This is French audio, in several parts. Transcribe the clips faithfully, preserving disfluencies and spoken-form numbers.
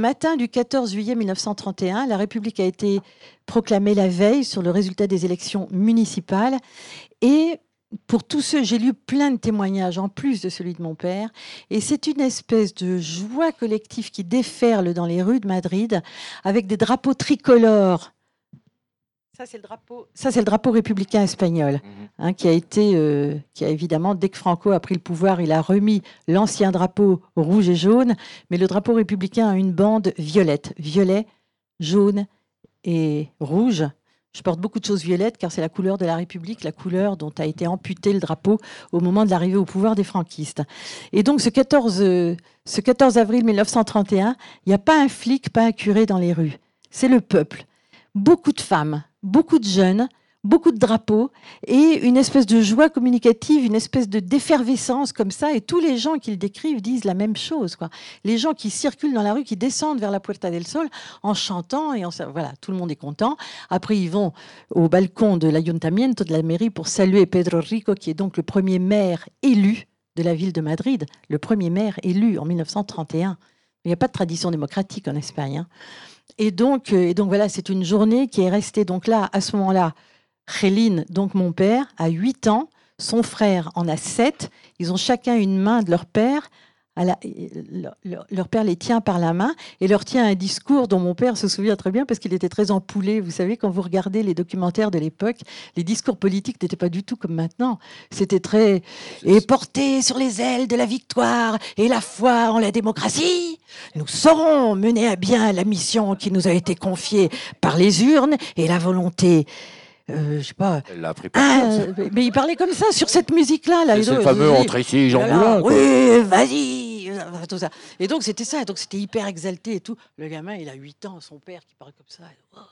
matin du quatorze juillet mille neuf cent trente et un, la République a été proclamée la veille sur le résultat des élections municipales. Et pour tous ceux, j'ai lu plein de témoignages en plus de celui de mon père. Et c'est une espèce de joie collective qui déferle dans les rues de Madrid avec des drapeaux tricolores. Ça, c'est le drapeau, ça, c'est le drapeau républicain espagnol, hein, qui a été, euh, qui a évidemment, dès que Franco a pris le pouvoir, il a remis l'ancien drapeau rouge et jaune, mais le drapeau républicain a une bande violette, violet, jaune et rouge. Je porte beaucoup de choses violettes car c'est la couleur de la République, la couleur dont a été amputé le drapeau au moment de l'arrivée au pouvoir des franquistes. Et donc ce quatorze, euh, ce quatorze avril mille neuf cent trente et un, il n'y a pas un flic, pas un curé dans les rues. C'est le peuple. Beaucoup de femmes, beaucoup de jeunes, beaucoup de drapeaux et une espèce de joie communicative, une espèce de d'effervescence comme ça. Et tous les gens qui le décrivent disent la même chose, quoi. Les gens qui circulent dans la rue, qui descendent vers la Puerta del Sol en chantant et en, voilà, tout le monde est content. Après, ils vont au balcon de l'Ayuntamiento, de la mairie, pour saluer Pedro Rico, qui est donc le premier maire élu de la ville de Madrid, le premier maire élu en mille neuf cent trente et un. Il n'y a pas de tradition démocratique en Espagne, hein. Et donc, et donc voilà, c'est une journée qui est restée donc là, à ce moment-là. Khelin, donc mon père, a huit ans, son frère en a sept. Ils ont chacun une main de leur père. À la, leur, leur père les tient par la main et leur tient un discours dont mon père se souvient très bien parce qu'il était très empoulé. Vous savez, quand vous regardez les documentaires de l'époque, les discours politiques n'étaient pas du tout comme maintenant. C'était très... Et porté sur les ailes de la victoire et la foi en la démocratie, nous saurons mener à bien la mission qui nous a été confiée par les urnes et la volonté... Euh, je sais pas. Elle l'a appris par ah, mais il parlait comme ça sur cette musique-là. Là. C'est le fameux entre ici, Jean Moulin. Oui, vas-y. Tout ça. Et donc c'était ça. Donc c'était hyper exalté et tout. Le gamin, il a huit ans, son père qui parle comme ça.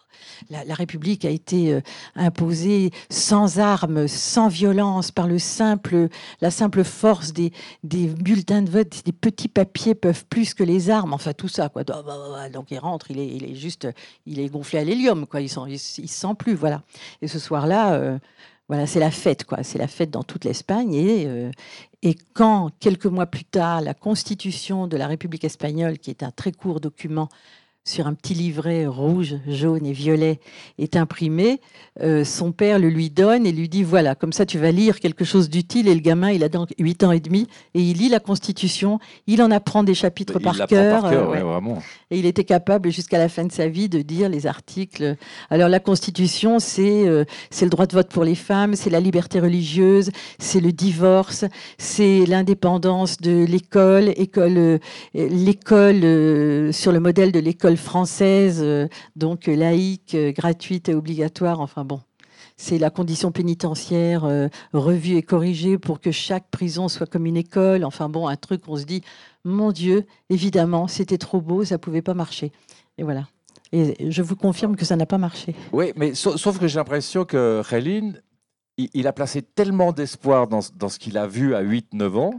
La, la République a été euh, imposée sans armes, sans violence, par le simple, la simple force des, des bulletins de vote. Des petits papiers peuvent plus que les armes. Enfin tout ça, quoi. Donc il rentre, il est, il est juste, il est gonflé à l'hélium, quoi. Il ne se sent plus, voilà. Et ce soir-là, euh, voilà, c'est la fête, quoi. C'est la fête dans toute l'Espagne. Et, euh, et quand, quelques mois plus tard, la Constitution de la République espagnole, qui est un très court document sur un petit livret rouge, jaune et violet, est imprimé, euh, son père le lui donne et lui dit, voilà, comme ça tu vas lire quelque chose d'utile. Et le gamin, il a donc huit ans et demi, et il lit la Constitution, il en apprend des chapitres il par cœur. Par cœur euh, ouais, vraiment. Et il était capable, jusqu'à la fin de sa vie, de dire les articles. Alors la Constitution, c'est euh, c'est le droit de vote pour les femmes, c'est la liberté religieuse, c'est le divorce, c'est l'indépendance de l'école, école, euh, l'école euh, sur le modèle de l'école française, euh, donc laïque, euh, gratuite et obligatoire. Enfin bon, c'est la condition pénitentiaire euh, revue et corrigée pour que chaque prison soit comme une école. Enfin bon, un truc, on se dit, mon Dieu, évidemment, c'était trop beau, ça pouvait pas marcher. Et voilà. Et je vous confirme que ça n'a pas marché. Oui, mais sauf, sauf que j'ai l'impression que Khelin, il, il a placé tellement d'espoir dans, dans ce qu'il a vu à huit neuf ans.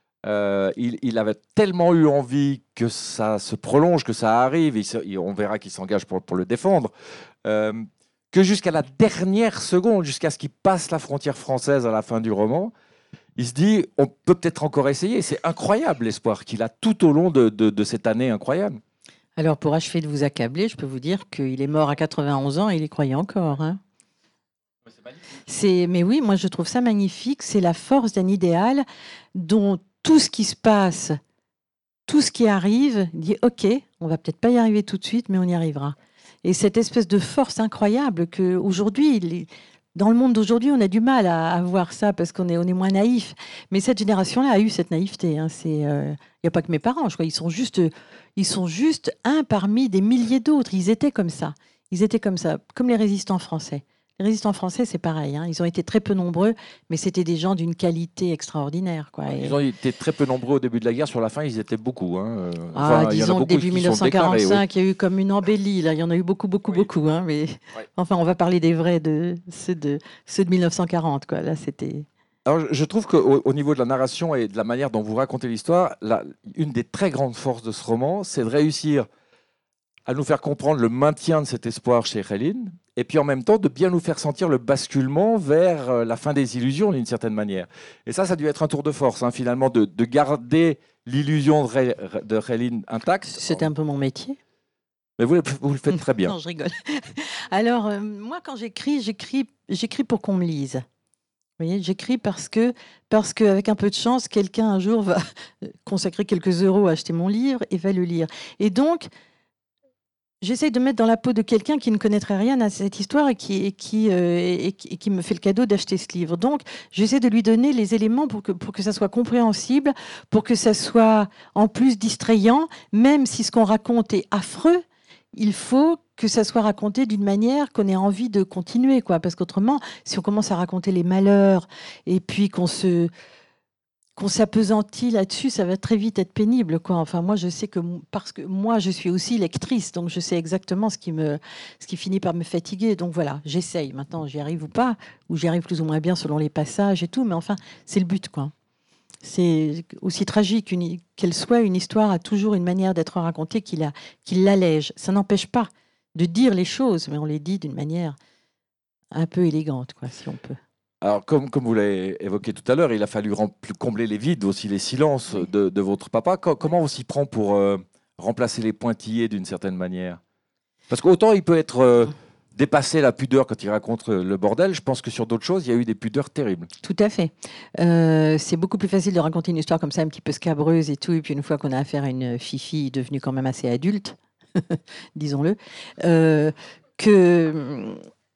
Euh, il, il avait tellement eu envie que ça se prolonge, que ça arrive, et, et on verra qu'il s'engage pour, pour le défendre, euh, que jusqu'à la dernière seconde, jusqu'à ce qu'il passe la frontière française à la fin du roman, il se dit, on peut peut-être encore essayer. C'est incroyable l'espoir qu'il a tout au long de, de, de cette année incroyable. Alors, pour achever de vous accabler, je peux vous dire qu'il est mort à quatre-vingt-onze ans et il y croyait encore. Hein. C'est magnifique. C'est, mais oui, moi je trouve ça magnifique. C'est la force d'un idéal dont tout ce qui se passe, tout ce qui arrive, dit ok, on va peut-être pas y arriver tout de suite, mais on y arrivera. Et cette espèce de force incroyable que aujourd'hui, dans le monde d'aujourd'hui, on a du mal à, à voir ça parce qu'on est, on est moins naïf. Mais cette génération-là a eu cette naïveté. Hein. C'est, il euh, n'y a pas que mes parents, je crois. Ils sont juste, ils sont juste un parmi des milliers d'autres. Ils étaient comme ça. Ils étaient comme ça, comme les résistants français. Les résistants français, c'est pareil. Hein. Ils ont été très peu nombreux, mais c'était des gens d'une qualité extraordinaire. Quoi. Et... Ils ont été très peu nombreux au début de la guerre. Sur la fin, ils étaient beaucoup. Hein. Enfin, ah, disons que début mille neuf cent quarante-cinq, il y a eu comme une embellie. Là. Il y en a eu beaucoup, beaucoup, oui. beaucoup. Hein, mais... oui. Enfin, on va parler des vrais, de ceux de, ceux de mille neuf cent quarante. Quoi. Là, c'était... Alors, je trouve qu'au au niveau de la narration et de la manière dont vous racontez l'histoire, la, une des très grandes forces de ce roman, c'est de réussir à nous faire comprendre le maintien de cet espoir chez Khelin, et puis en même temps de bien nous faire sentir le basculement vers la fin des illusions d'une certaine manière. Et ça, ça a dû être un tour de force, hein, finalement, de, de garder l'illusion de, de Réline intacte. C'est un peu mon métier. Mais vous, vous le faites très bien. Non, je rigole. Alors, euh, moi, quand j'écris, j'écris, j'écris pour qu'on me lise. Vous voyez, j'écris parce que, parce qu'avec un peu de chance, quelqu'un un jour va consacrer quelques euros à acheter mon livre et va le lire. Et donc, j'essaye de mettre dans la peau de quelqu'un qui ne connaîtrait rien à cette histoire et qui, et qui, euh, et qui, et qui me fait le cadeau d'acheter ce livre. Donc, j'essaie de lui donner les éléments pour que, pour que ça soit compréhensible, pour que ça soit en plus distrayant, même si ce qu'on raconte est affreux. Il faut que ça soit raconté d'une manière qu'on ait envie de continuer, quoi. Parce qu'autrement, si on commence à raconter les malheurs et puis qu'on se qu'on s'appesantit là-dessus, ça va très vite être pénible, quoi. Enfin, moi, je sais que parce que moi, je suis aussi lectrice, donc je sais exactement ce qui me, ce qui finit par me fatiguer. Donc voilà, j'essaye. Maintenant, j'y arrive ou pas, ou j'y arrive plus ou moins bien selon les passages et tout. Mais enfin, c'est le but, quoi. C'est aussi tragique une, qu'elle soit, une histoire a toujours une manière d'être racontée qui, la, qui l'allège. Ça n'empêche pas de dire les choses, mais on les dit d'une manière un peu élégante, quoi, si on peut. Alors, comme, comme vous l'avez évoqué tout à l'heure, il a fallu remplir, combler les vides, aussi les silences Oui. de, de votre papa. Co- comment on s'y prend pour euh, remplacer les pointillés d'une certaine manière? Parce qu'autant il peut être euh, dépasser la pudeur quand il raconte le bordel, je pense que sur d'autres choses, il y a eu des pudeurs terribles. Tout à fait. Euh, c'est beaucoup plus facile de raconter une histoire comme ça, un petit peu scabreuse et tout, et puis une fois qu'on a affaire à une fifi devenue quand même assez adulte, disons-le, euh, que...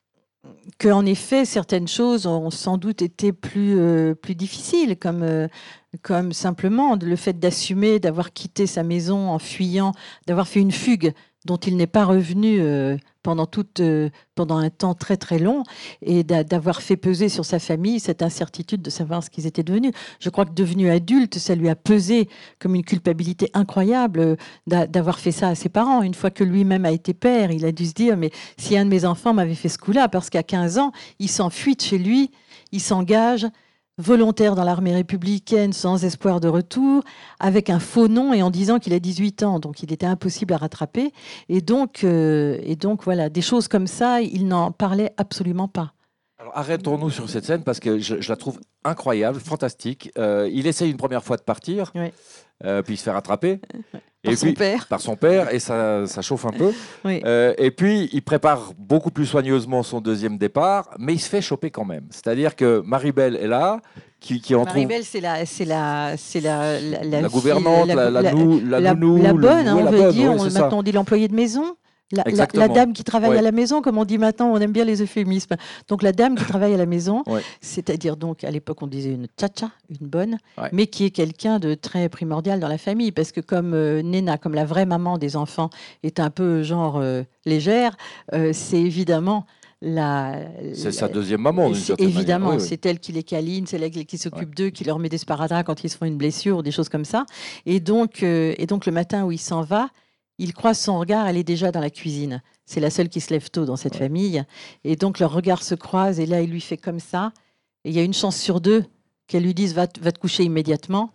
que en effet certaines choses ont sans doute été plus euh, plus difficiles, comme euh, comme simplement le fait d'assumer d'avoir quitté sa maison en fuyant, d'avoir fait une fugue dont il n'est pas revenu euh, pendant toute euh, pendant un temps très très long, et d'a- d'avoir fait peser sur sa famille cette incertitude de savoir ce qu'ils étaient devenus. Je crois que devenu adulte, ça lui a pesé comme une culpabilité incroyable euh, d'a- d'avoir fait ça à ses parents. Une fois que lui-même a été père, il a dû se dire mais si un de mes enfants m'avait fait ce coup-là, parce qu'à quinze ans, il s'enfuit de chez lui, il s'engage volontaire dans l'armée républicaine sans espoir de retour, avec un faux nom et en disant qu'il a dix-huit ans, donc il était impossible à rattraper. Et donc, euh, et donc voilà, des choses comme ça, il n'en parlait absolument pas. Alors, arrêtons-nous sur cette scène parce que je, je la trouve incroyable, fantastique. Euh, il essaye une première fois de partir, Oui. euh, puis il se fait rattraper. Par et son puis, père. Par son père, et ça, ça chauffe un peu. Oui. Euh, et puis, il prépare beaucoup plus soigneusement son deuxième départ, mais il se fait choper quand même. C'est-à-dire que Maribel est là, qui, qui en trouve Maribel, c'est la, c'est la, c'est la, la, la fille- gouvernante, la, la, nou- la la- nounou, la le- bonne, hein, ouais, on la veut bonne, dire. ouais, On- c'est ça. maintenant, on dit l'employée de maison. La, la- la Exactement. dame qui travaille Ouais. à la maison, comme on dit maintenant, on aime bien les euphémismes. Donc la dame qui travaille à la maison, Ouais. c'est-à-dire donc à l'époque on disait une tcha-tcha, une bonne, Ouais. mais qui est quelqu'un de très primordial dans la famille, parce que comme euh, Nena, comme la vraie maman des enfants, est un peu genre euh, légère, euh, c'est évidemment la. C'est la- sa deuxième maman, d'une c'est certaine évidemment, manière. Oui, oui. c'est elle qui les câline, c'est elle qui s'occupe d'eux, qui leur met des sparadraps quand ils se font une blessure ou des choses comme ça. Et donc, euh, et donc le matin où il s'en va, il croise son regard, elle est déjà dans la cuisine. C'est la seule qui se lève tôt dans cette Ouais. famille. Et donc leurs regards se croisent et là, il lui fait comme ça. Et il y a une chance sur deux qu'elle lui dise va, te- va te coucher immédiatement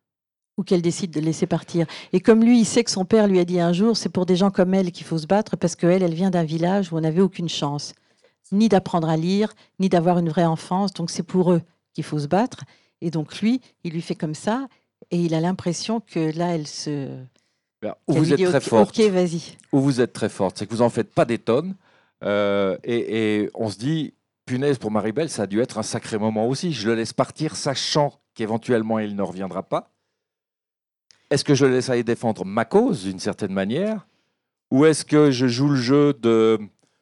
ou qu'elle décide de le laisser partir. Et comme lui, il sait que son père lui a dit un jour, c'est pour des gens comme elle qu'il faut se battre parce qu'elle, elle vient d'un village où on n'avait aucune chance, ni d'apprendre à lire, ni d'avoir une vraie enfance. Donc c'est pour eux qu'il faut se battre. Et donc lui, il lui fait comme ça et il a l'impression que là, elle se... Ben, Où qu'elle vous lui êtes dit, très ok, forte, ok, vas-y. où vous êtes très forte, c'est que vous en faites pas des tonnes. Euh, et, et on se dit, punaise, pour Maribel, ça a dû être un sacré moment aussi. Je le laisse partir, sachant qu'éventuellement il ne reviendra pas. Est-ce que je laisse aller défendre ma cause d'une certaine manière, ou est-ce que je joue le jeu de,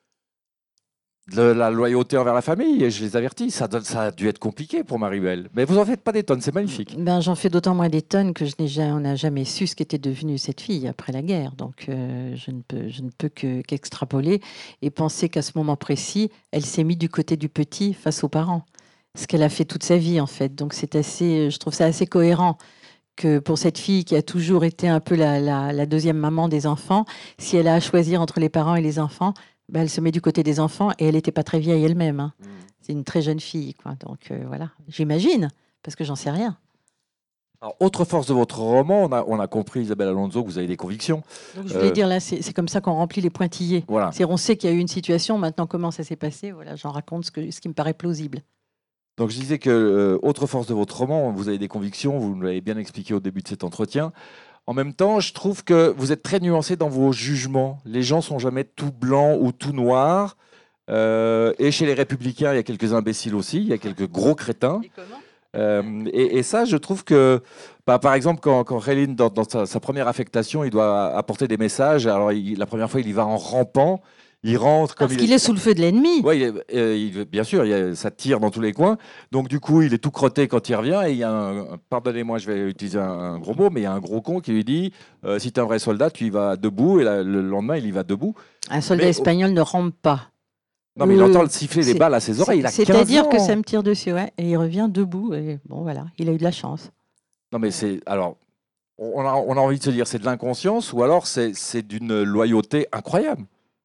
de la loyauté envers la famille et je les avertis? Ça, donne- ça a dû être compliqué pour Maribel. Mais vous en faites pas des tonnes, c'est magnifique. Ben, j'en fais d'autant moins des tonnes que je n'ai ja- on n'a jamais su ce qu'était devenue cette fille après la guerre. Donc, euh, je ne peux, je ne peux que, qu'extrapoler et penser qu'à ce moment précis, elle s'est mise du côté du petit face aux parents. Ce qu'elle a fait toute sa vie, en fait. Donc, c'est assez, je trouve ça assez cohérent que pour cette fille qui a toujours été un peu la, la- la deuxième maman des enfants, si elle a à choisir entre les parents et les enfants, ben, elle se met du côté des enfants et elle n'était pas très vieille elle-même, hein. C'est une très jeune fille, quoi. Donc, euh, voilà, j'imagine, parce que j'en sais rien. Alors, autre force de votre roman, on a, on a compris, Isabelle Alonso, que vous avez des convictions. Donc, je voulais Euh, dire, là, c'est c'est comme ça qu'on remplit les pointillés. Voilà. C'est on sait qu'il y a eu une situation, maintenant comment ça s'est passé, voilà, j'en raconte ce, que, ce qui me paraît plausible. Donc je disais que, euh, autre force de votre roman, vous avez des convictions, vous nous l'avez bien expliqué au début de cet entretien. En même temps, je trouve que vous êtes très nuancé dans vos jugements. Les gens sont jamais tout blancs ou tout noirs. Euh, et chez les Républicains, il y a quelques imbéciles aussi, il y a quelques gros crétins. Et comment Euh, et, et ça, je trouve que, bah, par exemple, quand, quand Réline, dans, dans sa, sa première affectation, il doit apporter des messages. Alors, il- la première fois, il y va en rampant. Il rentre comme Parce il qu'il est. est sous le feu de l'ennemi. Ouais, il est- euh, il- bien sûr, il y a- ça tire dans tous les coins. Donc, du coup, il est tout crotté quand il revient. Et il y a un, un- pardonnez-moi, je vais utiliser un, un gros mot, mais il y a un gros con qui lui dit euh, si tu es un vrai soldat, tu y vas debout. Et la- le lendemain, il y va debout. Un soldat Mais, oh, espagnol ne rampe pas. non, mais il entend Euh, le siffler les c'est- balles à ses oreilles. Il a c'est- quinze C'est-à-dire que ça ans. me tire dessus, ouais. Et il revient debout. Et bon, voilà, il a eu de la chance. Non, mais c'est. Alors, on a, on a envie de se dire c'est de l'inconscience ou alors c'est c'est d'une loyauté incroyable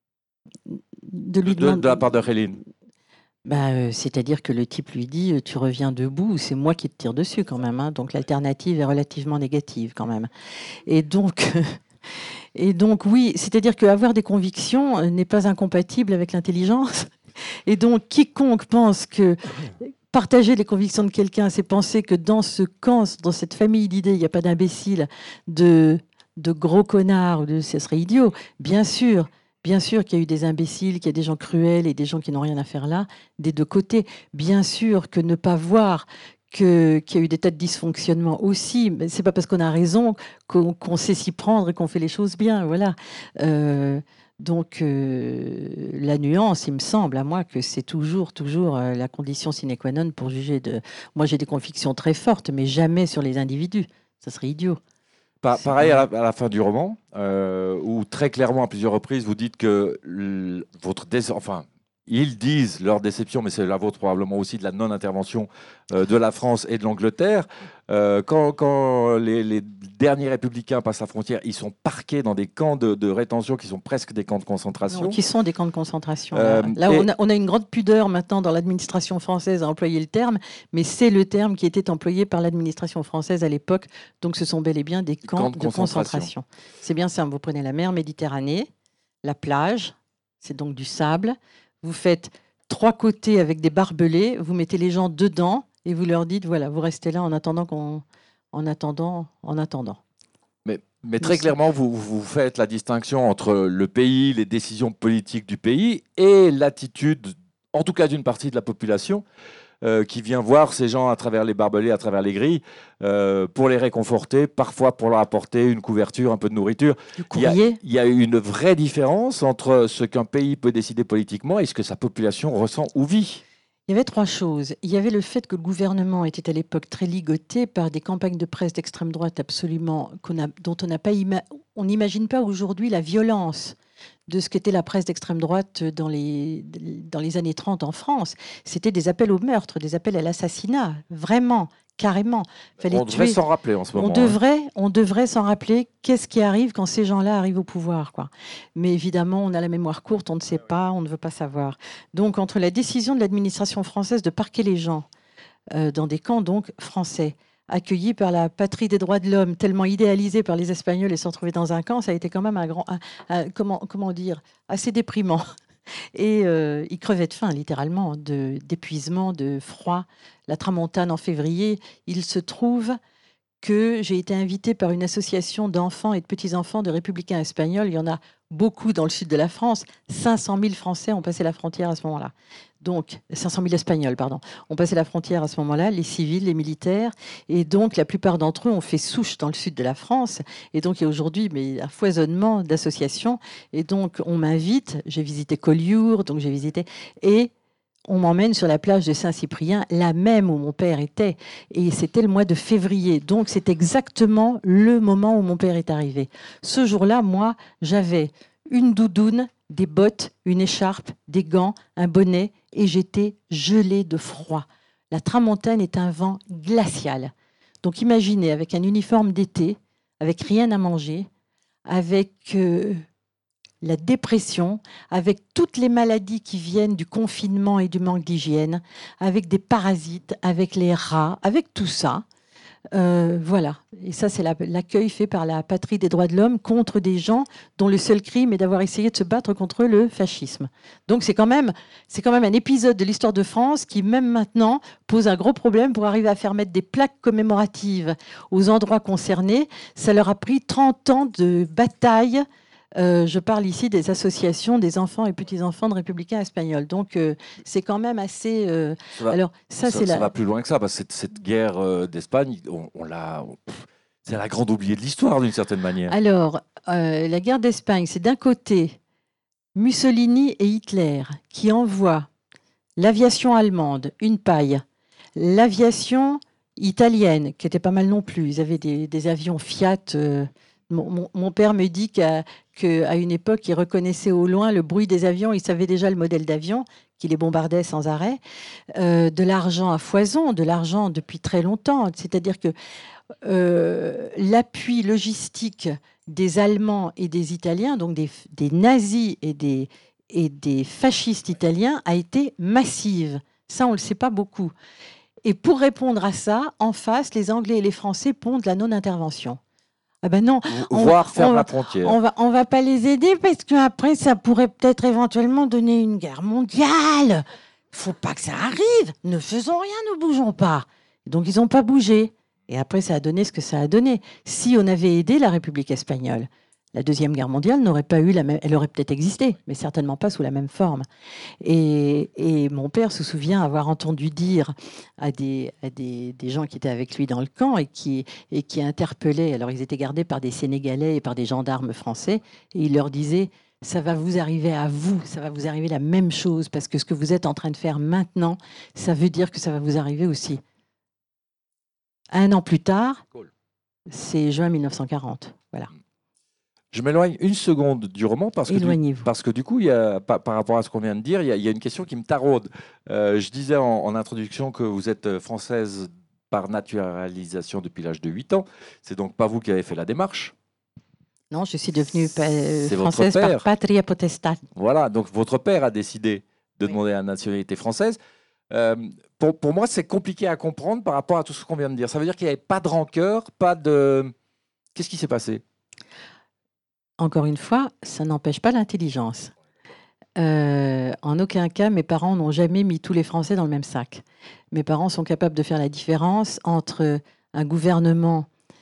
De de, lui de- demander. de la part de Réline. Bah, euh, c'est-à-dire que le type lui dit euh, tu reviens debout, c'est moi qui te tire dessus quand même, hein. Donc l'alternative est relativement négative quand même. Et donc, et donc oui, c'est-à-dire qu'avoir des convictions euh, n'est pas incompatible avec l'intelligence. Et donc quiconque pense que partager les convictions de quelqu'un, c'est penser que dans ce camp, dans cette famille d'idées, il n'y a pas d'imbéciles, de, de gros connards, ou de, ce serait idiot. Bien sûr, bien sûr qu'il y a eu des imbéciles, qu'il y a des gens cruels et des gens qui n'ont rien à faire là, des deux côtés. Bien sûr que ne pas voir que- qu'il y a eu des tas de dysfonctionnements aussi, mais c'est pas parce qu'on a raison qu'on qu'on sait s'y prendre et qu'on fait les choses bien. Voilà. Euh, donc, euh, la nuance, il me semble à moi que c'est toujours, toujours euh, la condition sine qua non pour juger de. Moi, j'ai des convictions très fortes, mais jamais sur les individus. Ça serait idiot. Pa- C'est pareil à pas- la, à la fin du roman, euh, où très clairement à plusieurs reprises vous dites que l- votre dé- enfin ils disent leur déception, mais c'est la vôtre probablement aussi de la non-intervention euh, de la France et de l'Angleterre. Euh, quand quand les, les derniers républicains passent la frontière, ils sont parqués dans des camps de, de rétention qui sont presque des camps de concentration. Non, qui sont des camps de concentration. Euh, Là, Là, et- on, a, on a une grande pudeur maintenant dans l'administration française à employer le terme, mais c'est le terme qui était employé par l'administration française à l'époque. Donc, ce sont bel et bien des camps, camps de de concentration. concentration. C'est bien simple. Vous prenez la mer Méditerranée, la plage, c'est donc du sable. Vous faites trois côtés avec des barbelés. Vous mettez les gens dedans et vous leur dites voilà, vous restez là en attendant qu'on, en attendant, en attendant. Mais, mais très clairement, vous, vous faites la distinction entre le pays, les décisions politiques du pays et l'attitude, en tout cas d'une partie de la population, euh, qui vient voir ces gens à travers les barbelés, à travers les grilles, euh, pour les réconforter, parfois pour leur apporter une couverture, un peu de nourriture. Du Il y a, courrier. il y a une vraie différence entre ce qu'un pays peut décider politiquement et ce que sa population ressent ou vit. Il y avait trois choses. Il y avait le fait que le gouvernement était à l'époque très ligoté par des campagnes de presse d'extrême droite absolument qu'on a, dont on n'a pas ima- on n'imagine pas aujourd'hui la violence de ce qu'était la presse d'extrême droite dans les, dans les années trente en France. C'était des appels au meurtre, des appels à l'assassinat, vraiment, carrément. Fallait On devrait tuer. s'en rappeler en ce moment. On hein. devrait, on devrait s'en rappeler qu'est-ce qui arrive quand ces gens-là arrivent au pouvoir, quoi. Mais évidemment, on a la mémoire courte, on ne sait pas, on ne veut pas savoir. Donc, entre la décision de l'administration française de parquer les gens euh, dans des camps donc français, accueillis par la patrie des droits de l'homme, tellement idéalisés par les Espagnols et se retrouver dans un camp, ça a été quand même un grand, un- un- comment, comment dire, assez déprimant. Et euh, ils crevaient de faim, littéralement, de, d'épuisement, de froid. La tramontane en février, il se trouve que j'ai été invitée par une association d'enfants et de petits-enfants de républicains espagnols. Il y en a beaucoup dans le sud de la France. cinq cent mille Français ont passé la frontière à ce moment-là. Donc, cinq cent mille Espagnols, pardon, ont passé la frontière à ce moment-là, les civils, les militaires. Et donc, la plupart d'entre eux ont fait souche dans le sud de la France. Et donc, il y a aujourd'hui mais, un foisonnement d'associations. Et donc, on m'invite. J'ai visité Collioure, donc j'ai visité... Et on m'emmène sur la plage de Saint-Cyprien, la même où mon père était. Et c'était le mois de février. Donc, c'est exactement le moment où mon père est arrivé. Ce jour-là, moi, j'avais une doudoune, des bottes, une écharpe, des gants, un bonnet, et j'étais gelée de froid. La tramontane est un vent glacial. Donc, imaginez, avec un uniforme d'été, avec rien à manger, avec... Euh, la dépression, avec toutes les maladies qui viennent du confinement et du manque d'hygiène, avec des parasites, avec les rats, avec tout ça. Euh, voilà. Et ça, c'est la- l'accueil fait par la patrie des droits de l'homme contre des gens dont le seul crime est d'avoir essayé de se battre contre le fascisme. Donc c'est quand même, c'est quand même un épisode de l'histoire de France qui, même maintenant, pose un gros problème pour arriver à faire mettre des plaques commémoratives aux endroits concernés. Ça leur a pris trente ans de bataille. Euh, je parle ici des associations des enfants et petits-enfants de républicains espagnols. Donc euh, c'est quand même assez... euh, Ça va, Alors ça, ça, c'est ça la... va plus loin que ça, parce que cette, cette guerre euh, d'Espagne, on, on l'a, on- pff, c'est la grande oubliée de l'histoire d'une certaine manière. Alors, euh, la guerre d'Espagne, c'est d'un côté Mussolini et Hitler qui envoient l'aviation allemande, une paille, l'aviation italienne, qui était pas mal non plus. Ils avaient des, des avions Fiat. euh, mon, mon- mon père me dit qu'à qu'à une époque, il reconnaissait au loin le bruit des avions. Il savait déjà le modèle d'avion qui les bombardait sans arrêt. Euh, de l'argent à foison, de l'argent depuis très longtemps. C'est-à-dire que euh, l'appui logistique des Allemands et des Italiens, donc des, des nazis et des, et des fascistes italiens, a été massive. Ça, on ne le sait pas beaucoup. Et pour répondre à ça, en face, les Anglais et les Français pondent la non-intervention. Ah ben non, Vo- on Voire on ferme la va, frontière. on va, on va pas les aider parce qu'après, ça pourrait peut-être éventuellement donner une guerre mondiale. Faut pas que ça arrive. Ne faisons rien, ne bougeons pas. Donc, ils n'ont pas bougé. Et après, ça a donné ce que ça a donné. Si on avait aidé la République espagnole, la Deuxième Guerre mondiale n'aurait pas eu la même... Elle aurait peut-être existé, mais certainement pas sous la même forme. Et, et mon père se souvient avoir entendu dire à, des, à des, des gens qui étaient avec lui dans le camp et qui, et qui interpellaient, alors ils étaient gardés par des Sénégalais et par des gendarmes français, et il leur disait, ça va vous arriver à vous, ça va vous arriver la même chose, parce que ce que vous êtes en train de faire maintenant, ça veut dire que ça va vous arriver aussi. Un an plus tard, Cool. c'est juin mille neuf cent quarante. Voilà. Je m'éloigne une seconde du roman parce que du, Éloignez-vous. parce que du coup, il y a, par, par rapport à ce qu'on vient de dire, il y a, il y a une question qui me taraude. Euh, je disais en, en introduction que vous êtes française par naturalisation depuis l'âge de huit ans. C'est donc pas vous qui avez fait la démarche. Non, je suis devenue pa- euh, C'est votre française par père. patria potestas. Voilà, donc votre père a décidé de Oui. demander la nationalité française. Euh, pour, pour moi, c'est compliqué à comprendre par rapport à tout ce qu'on vient de dire. Ça veut dire qu'il n'y avait pas de rancœur, pas de... Qu'est-ce qui s'est passé? Encore une fois, ça n'empêche pas l'intelligence. Euh, en aucun cas, mes parents n'ont jamais mis tous les Français dans le même sac. Mes parents sont capables de faire la différence entre un gouvernement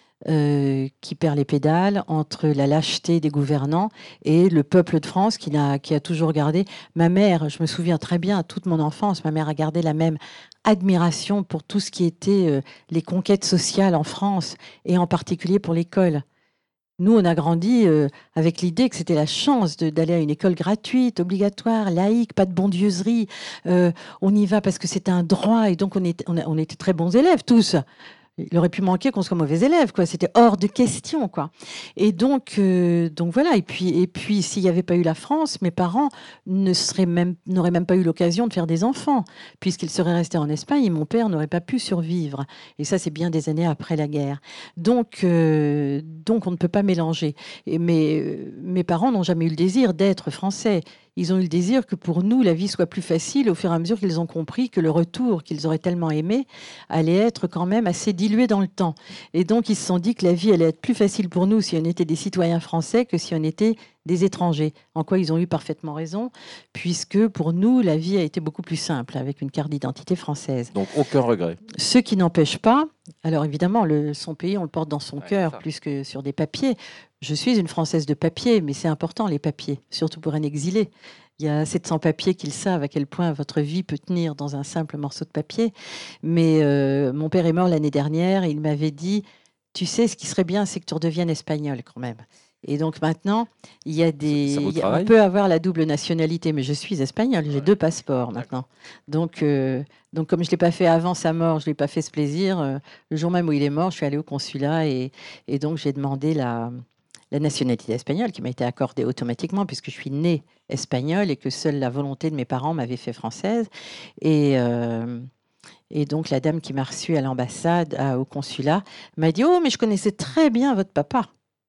euh, qui perd les pédales, entre la lâcheté des gouvernants et le peuple de France qui a, qui a toujours gardé. Ma mère, je me souviens très bien, toute mon enfance, ma mère a gardé la même admiration pour tout ce qui était euh, les conquêtes sociales en France et en particulier pour l'école. Nous, on a grandi euh, avec l'idée que c'était la chance de- d'aller à une école gratuite, obligatoire, laïque, pas de bondieuserie. Euh, on y va parce que c'est un droit et donc on, est, on, a- on était très bons élèves tous. Il aurait pu manquer qu'on soit mauvais élève, quoi. C'était hors de question, quoi. Et donc, euh, donc voilà. Et puis, et puis, s'il n'y avait pas eu la France, mes parents ne seraient même, n'auraient même pas eu l'occasion de faire des enfants, puisqu'ils seraient restés en Espagne. Et mon père n'aurait pas pu survivre. Et ça, c'est bien des années après la guerre. Donc, euh, donc, on ne peut pas mélanger. Et mes, euh, mes parents n'ont jamais eu le désir d'être français. Ils ont eu le désir que pour nous, la vie soit plus facile au fur et à mesure qu'ils ont compris que le retour qu'ils auraient tellement aimé allait être quand même assez dilué dans le temps. Et donc, ils se sont dit que la vie allait être plus facile pour nous si on était des citoyens français que si on était des étrangers. En quoi ils ont eu parfaitement raison, puisque pour nous, la vie a été beaucoup plus simple avec une carte d'identité française. Donc aucun regret. Ce qui n'empêche pas, alors évidemment, le, son pays, on le porte dans son Ouais, cœur c'est ça. plus que sur des papiers. Je suis une Française de papier, mais c'est important les papiers, surtout pour un exilé. Il y a assez de sans-papiers qu'ils savent à quel point votre vie peut tenir dans un simple morceau de papier. Mais euh, mon père est mort l'année dernière et il m'avait dit, tu sais, ce qui serait bien, c'est que tu redeviennes espagnol quand même. Et donc maintenant, il y a des, Ça vous il y a- on travaille? peut avoir la double nationalité, mais je suis espagnole, j'ai Ouais. deux passeports maintenant. Donc, euh, donc comme je ne l'ai pas fait avant sa mort, je ne l'ai pas fait ce plaisir. euh, le jour même où il est mort, je suis allée au consulat et, et donc j'ai demandé la, la nationalité espagnole qui m'a été accordée automatiquement puisque je suis née espagnole et que seule la volonté de mes parents m'avait fait française. Et, euh, et donc la dame qui m'a reçue à l'ambassade, à- au consulat, m'a dit, oh, mais je connaissais très bien votre papa.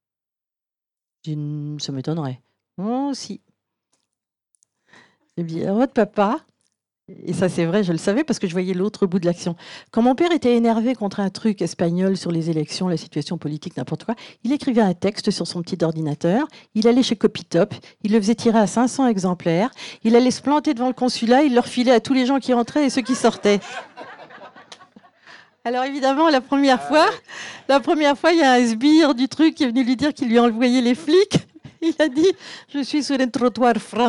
J'ai dit, ça m'étonnerait. Oh, si. Eh bien, votre papa, Et ça, c'est vrai, je le savais parce que je voyais l'autre bout de l'action. Quand mon père était énervé contre un truc espagnol sur les élections, la situation politique, n'importe quoi, il écrivait un texte sur son petit ordinateur, il allait chez Copytop, il le faisait tirer à cinq cents exemplaires, il allait se planter devant le consulat, il le refilait à tous les gens qui entraient et ceux qui sortaient. Alors évidemment, la première fois, la première fois, il y a un sbire du truc qui est venu lui dire qu'il lui envoyait les flics. Il a dit « Je suis sur un trottoir français ».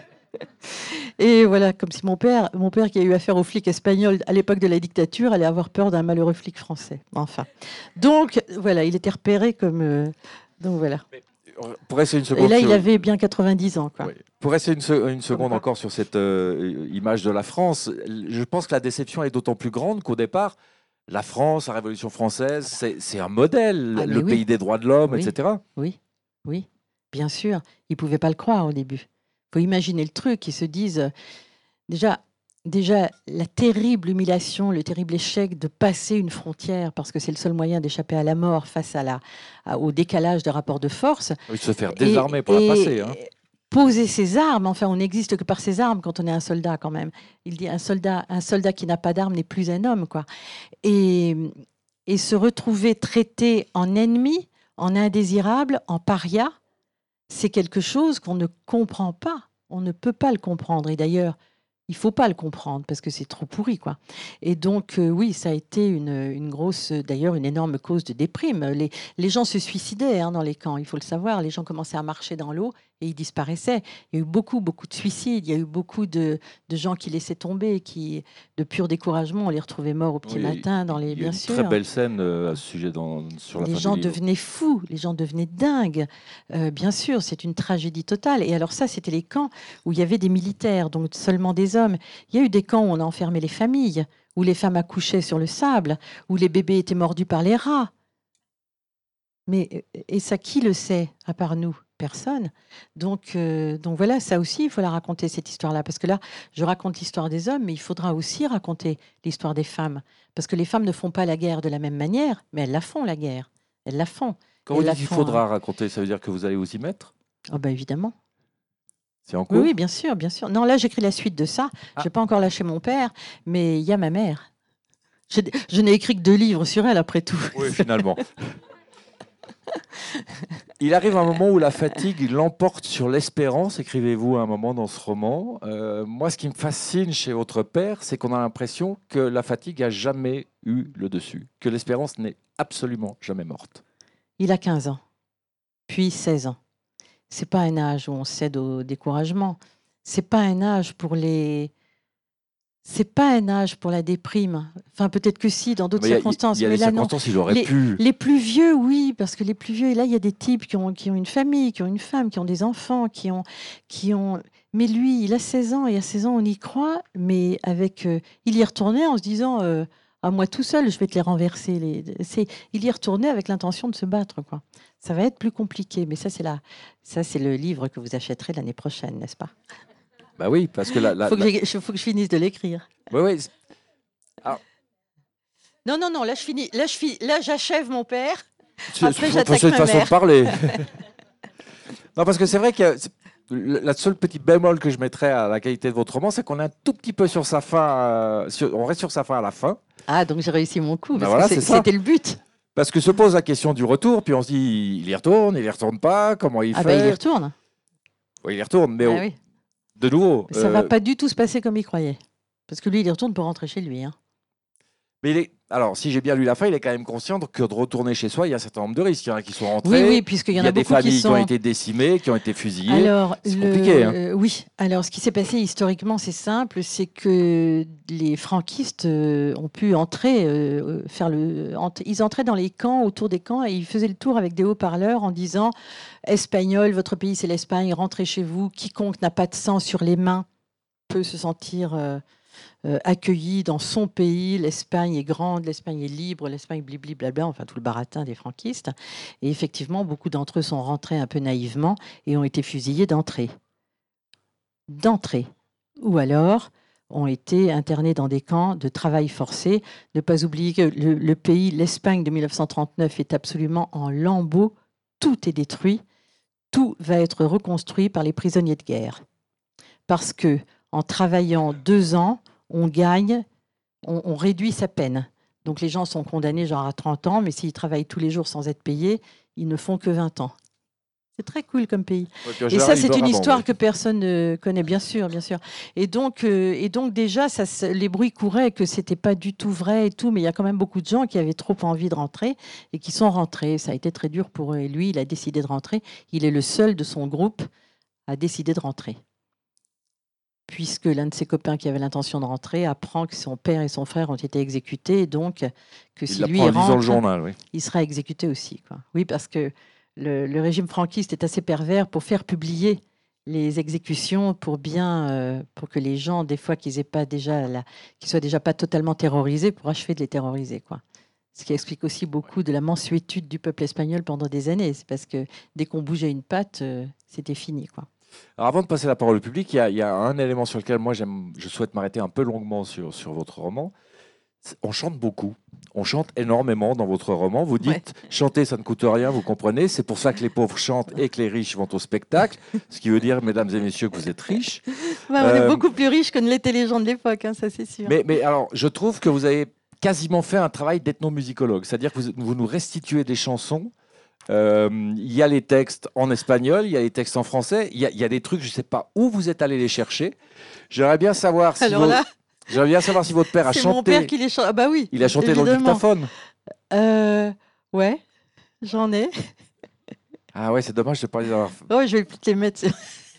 Et voilà, comme si mon père, mon père qui a eu affaire aux flics espagnols à l'époque de la dictature, allait avoir peur d'un malheureux flic français. Enfin, donc voilà, il était repéré comme. Euh, donc voilà. Pour rester une seconde. Et là, il avait bien quatre-vingt-dix ans, quoi. Oui. Pour rester une, se une seconde encore sur cette euh, image de la France, je pense que la déception est d'autant plus grande qu'au départ, la France, la Révolution française, c'est un modèle, ah, le oui. pays des droits de l'homme, oui. et cetera. Oui, oui, bien sûr. Ils ne pouvaient pas le croire au début. Il faut imaginer le truc, ils se disent euh, déjà, déjà la terrible humiliation, le terrible échec de passer une frontière, parce que c'est le seul moyen d'échapper à la mort face à la, à, au décalage des rapports de force. Oui, se faire désarmer et, pour et, la passer. Hein. Poser ses armes, enfin on n'existe que par ses armes quand on est un soldat quand même. Il dit un soldat, un soldat qui n'a pas d'armes n'est plus un homme, quoi. Et, et se retrouver traité en ennemi, en indésirable, en paria, c'est quelque chose qu'on ne comprend pas. On ne peut pas le comprendre. Et d'ailleurs, il ne faut pas le comprendre parce que c'est trop pourri, quoi. Et donc, euh, oui, ça a été une, une grosse, d'ailleurs, une énorme cause de déprime. Les, les gens se suicidaient hein, dans les camps, il faut le savoir. Les gens commençaient à marcher dans l'eau et ils disparaissaient. Il y a eu beaucoup, beaucoup de suicides. Il y a eu beaucoup de, de gens qui laissaient tomber, qui, de pur découragement, on les retrouvait morts au petit oui, matin dans les. Il y a bien une sûr. Très belle scène euh, à ce sujet dans, sur la les fin gens du livre. devenaient fous, les gens devenaient dingues. Euh, bien sûr, c'est une tragédie totale. Et alors ça, c'était les camps où il y avait des militaires, donc seulement des hommes. Il y a eu des camps où on a enfermé les familles, où les femmes accouchaient sur le sable, où les bébés étaient mordus par les rats. Mais et ça, qui le sait, à part nous? Personne. Donc, euh, donc voilà, ça aussi, il faut la raconter, cette histoire-là. Parce que là, je raconte l'histoire des hommes, mais il faudra aussi raconter l'histoire des femmes. Parce que les femmes ne font pas la guerre de la même manière, mais elles la font, la guerre. Elles la font. Quand vous dites qu'il faudra hein. raconter, ça veut dire que vous allez vous y mettre? Oh ben évidemment. C'est en cours? Oui, oui, bien sûr, bien sûr. Non, là, j'écris la suite de ça. Ah. Je n'ai pas encore lâché mon père, mais il y a ma mère. Je, je n'ai écrit que deux livres sur elle, après tout. Oui, finalement. Il arrive un moment où la fatigue l'emporte sur l'espérance, écrivez-vous à un moment dans ce roman. Euh, moi, ce qui me fascine chez votre père, c'est qu'on a l'impression que la fatigue n'a jamais eu le dessus, que l'espérance n'est absolument jamais morte. Il a quinze ans, puis seize ans. C'est pas un âge où on cède au découragement. C'est pas un âge pour les... C'est pas un âge pour la déprime. Enfin, peut-être que si, dans d'autres circonstances. Il y a, y a mais des là, circonstances, non. il aurait les, pu. Les plus vieux, oui, parce que les plus vieux, et là, il y a des types qui ont, qui ont une famille, qui ont une femme, qui ont des enfants, qui ont, qui ont. Mais lui, il a seize ans, et à seize ans, on y croit, mais avec. Euh, il y retournait en se disant, euh, à moi tout seul, je vais te les renverser. Les... Il y retournait avec l'intention de se battre, quoi. Ça va être plus compliqué, mais ça, c'est la... ça, c'est le livre que vous achèterez l'année prochaine, n'est-ce pas? Bah oui, parce que là, il faut, la... faut que je finisse de l'écrire. Oui, oui. Alors... Non, non, non. Là, je finis. Là, je finis. Là, j'achève mon père. Après, j'attaque ma mère. C'est une façon de parler. Non, parce que c'est vrai que la seule petite bémol que je mettrais à la qualité de votre roman, c'est qu'on est un tout petit peu sur sa fin. Euh, sur... On reste sur sa fin à la fin. Ah, donc j'ai réussi mon coup. Ben voilà, c'était le but. Parce que se pose la question du retour, puis on se dit, il y retourne, il y retourne pas, comment il ah fait? Ah, ben il y retourne. Oui, il y retourne, mais. Ah, au... oui. De nouveau. Ça ne euh... va pas du tout se passer comme il croyait. Parce que lui, il y retourne pour rentrer chez lui. Hein. Mais il est... Alors, si j'ai bien lu la fin, il est quand même conscient que de retourner chez soi, il y a un certain nombre de risques. Il y en a qui sont rentrés. Oui, oui, puisqu'il y en a, il y a beaucoup des familles qui, sont... qui ont été décimées, qui ont été fusillées. Alors, c'est le... compliqué. Hein. Euh, oui. Alors, ce qui s'est passé historiquement, c'est simple, c'est que les franquistes euh, ont pu entrer, euh, faire le. Ent... Ils entraient dans les camps, autour des camps, et ils faisaient le tour avec des haut-parleurs en disant Espagnol, votre pays, c'est l'Espagne, rentrez chez vous. Quiconque n'a pas de sang sur les mains peut se sentir euh, euh, accueilli dans son pays. L'Espagne est grande, l'Espagne est libre, l'Espagne blibli blabla, enfin tout le baratin des franquistes. Et effectivement, beaucoup d'entre eux sont rentrés un peu naïvement et ont été fusillés d'entrée. D'entrée. Ou alors ont été internés dans des camps de travail forcé. Ne pas oublier que le, le pays, l'Espagne de mille neuf cent trente-neuf, est absolument en lambeaux. Tout est détruit. Tout va être reconstruit par les prisonniers de guerre. Parce que en travaillant deux ans, on gagne, on, on réduit sa peine. Donc les gens sont condamnés genre à trente ans, mais s'ils travaillent tous les jours sans être payés, ils ne font que vingt ans. C'est très cool comme pays. Ouais, et ça, c'est une avant, histoire ouais. que personne ne connaît, bien sûr, bien sûr. Et donc, euh, et donc déjà, ça, les bruits couraient que c'était pas du tout vrai et tout, mais il y a quand même beaucoup de gens qui avaient trop envie de rentrer et qui sont rentrés. Ça a été très dur pour eux. Et lui, il a décidé de rentrer. Il est le seul de son groupe à décider de rentrer. Puisque l'un de ses copains qui avait l'intention de rentrer apprend que son père et son frère ont été exécutés, et donc que il si lui il rentre, le journal, oui. il sera exécuté aussi, quoi. Oui, parce que le, le régime franquiste est assez pervers pour faire publier les exécutions pour bien, euh, pour que les gens, des fois, qu'ils aient pas déjà, la, qu'ils soient déjà pas totalement terrorisés, pour achever de les terroriser, quoi. Ce qui explique aussi beaucoup de la mansuétude du peuple espagnol pendant des années. C'est parce que dès qu'on bougeait une patte, euh, c'était fini, quoi. Alors avant de passer la parole au public, il y a, il y a un élément sur lequel moi j'aime, je souhaite m'arrêter un peu longuement sur, sur votre roman. On chante beaucoup, on chante énormément dans votre roman. Vous dites, ouais. chanter ça ne coûte rien, vous comprenez. C'est pour ça que les pauvres chantent et que les riches vont au spectacle. Ce qui veut dire, mesdames et messieurs, que vous êtes riches. Ouais, on euh, est beaucoup plus riches que ne l'étaient les gens de l'époque, hein, ça c'est sûr. Mais, mais alors, je trouve que vous avez quasiment fait un travail d'ethnomusicologue. C'est-à-dire que vous, vous nous restituez des chansons. Il euh, y a les textes en espagnol, il y a les textes en français, il y, y a des trucs, je ne sais pas où vous êtes allé les chercher. J'aimerais bien savoir si, Alors vos... là, J'aimerais bien savoir si votre père a chanté. C'est mon père qui les chante. Ah bah oui. Il a chanté évidemment. dans le dictaphone. Euh, ouais, j'en ai. Ah ouais, c'est dommage de pas les avoir. Oh, je vais peut-être les mettre. Sur...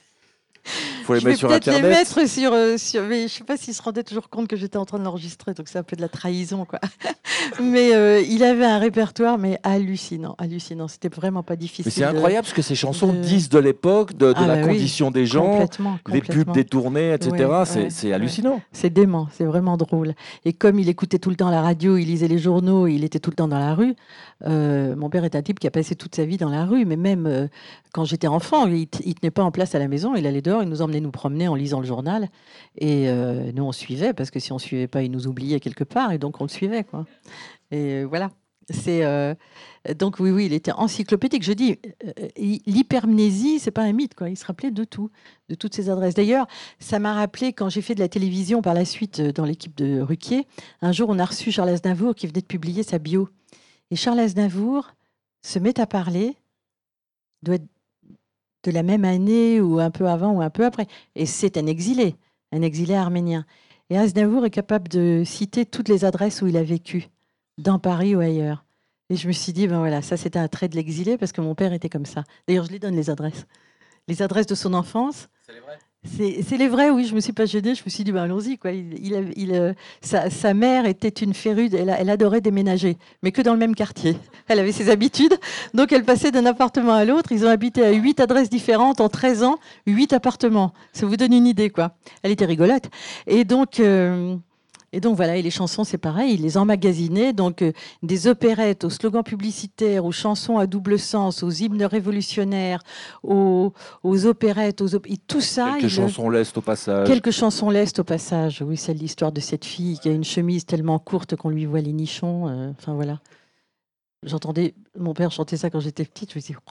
Faut les je mettre sur peut-être Internet. les mettre sur, euh, sur... Mais je sais pas s'il se rendait toujours compte que j'étais en train de l'enregistrer, donc c'est un peu de la trahison, quoi. Mais euh, il avait un répertoire, mais hallucinant, hallucinant. C'était vraiment pas difficile. Mais c'est incroyable de... parce que ces chansons de... disent de l'époque, de, de ah, la bah condition oui. des gens, complètement, les complètement. pubs détournées, et cetera. Ouais, c'est ouais, c'est hallucinant. Ouais. C'est dément, c'est vraiment drôle. Et comme il écoutait tout le temps la radio, il lisait les journaux, il était tout le temps dans la rue. Euh, mon père est un type qui a passé toute sa vie dans la rue, mais même euh, quand j'étais enfant, il, il tenait pas en place à la maison, il allait dehors, il nous emmenait nous promener en lisant le journal, et euh, nous on suivait, parce que si on suivait pas, il nous oubliait quelque part, et donc on le suivait, quoi. Et euh, voilà. C'est euh, donc oui, oui, il était encyclopédique. Je dis, euh, l'hypermnésie, c'est pas un mythe, quoi. Il se rappelait de tout, de toutes ses adresses. D'ailleurs, ça m'a rappelé quand j'ai fait de la télévision par la suite dans l'équipe de Ruquier. Un jour, on a reçu Charles Aznavour qui venait de publier sa bio. Et Charles Aznavour se met à parler, doit être de la même année ou un peu avant ou un peu après. Et c'est un exilé, un exilé arménien. Et Aznavour est capable de citer toutes les adresses où il a vécu, dans Paris ou ailleurs. Et je me suis dit, ben voilà, ça c'était un trait de l'exilé parce que mon père était comme ça. D'ailleurs, je lui donne les adresses. Les adresses de son enfance. C'est les vrais. C'est les vrais, oui. Je me suis pas gênée. Je me suis dit, ben allons-y, quoi. Il, il, il, euh, sa, sa mère était une férue. Elle, elle adorait déménager, mais que dans le même quartier. Elle avait ses habitudes. Donc, elle passait d'un appartement à l'autre. Ils ont habité à huit adresses différentes en treize ans, huit appartements. Ça vous donne une idée, quoi. Elle était rigolote. Et donc... Euh, Et donc voilà, et les chansons, c'est pareil, il les emmagasinait, donc euh, des opérettes aux slogans publicitaires, aux chansons à double sens, aux hymnes révolutionnaires, aux, aux opérettes, aux op... et tout ça. Quelques il... chansons lestes au passage. Quelques chansons lestes au passage, oui, c'est l'histoire de cette fille qui a une chemise tellement courte qu'on lui voit les nichons. Euh, enfin voilà. J'entendais mon père chanter ça quand j'étais petite, je me disais...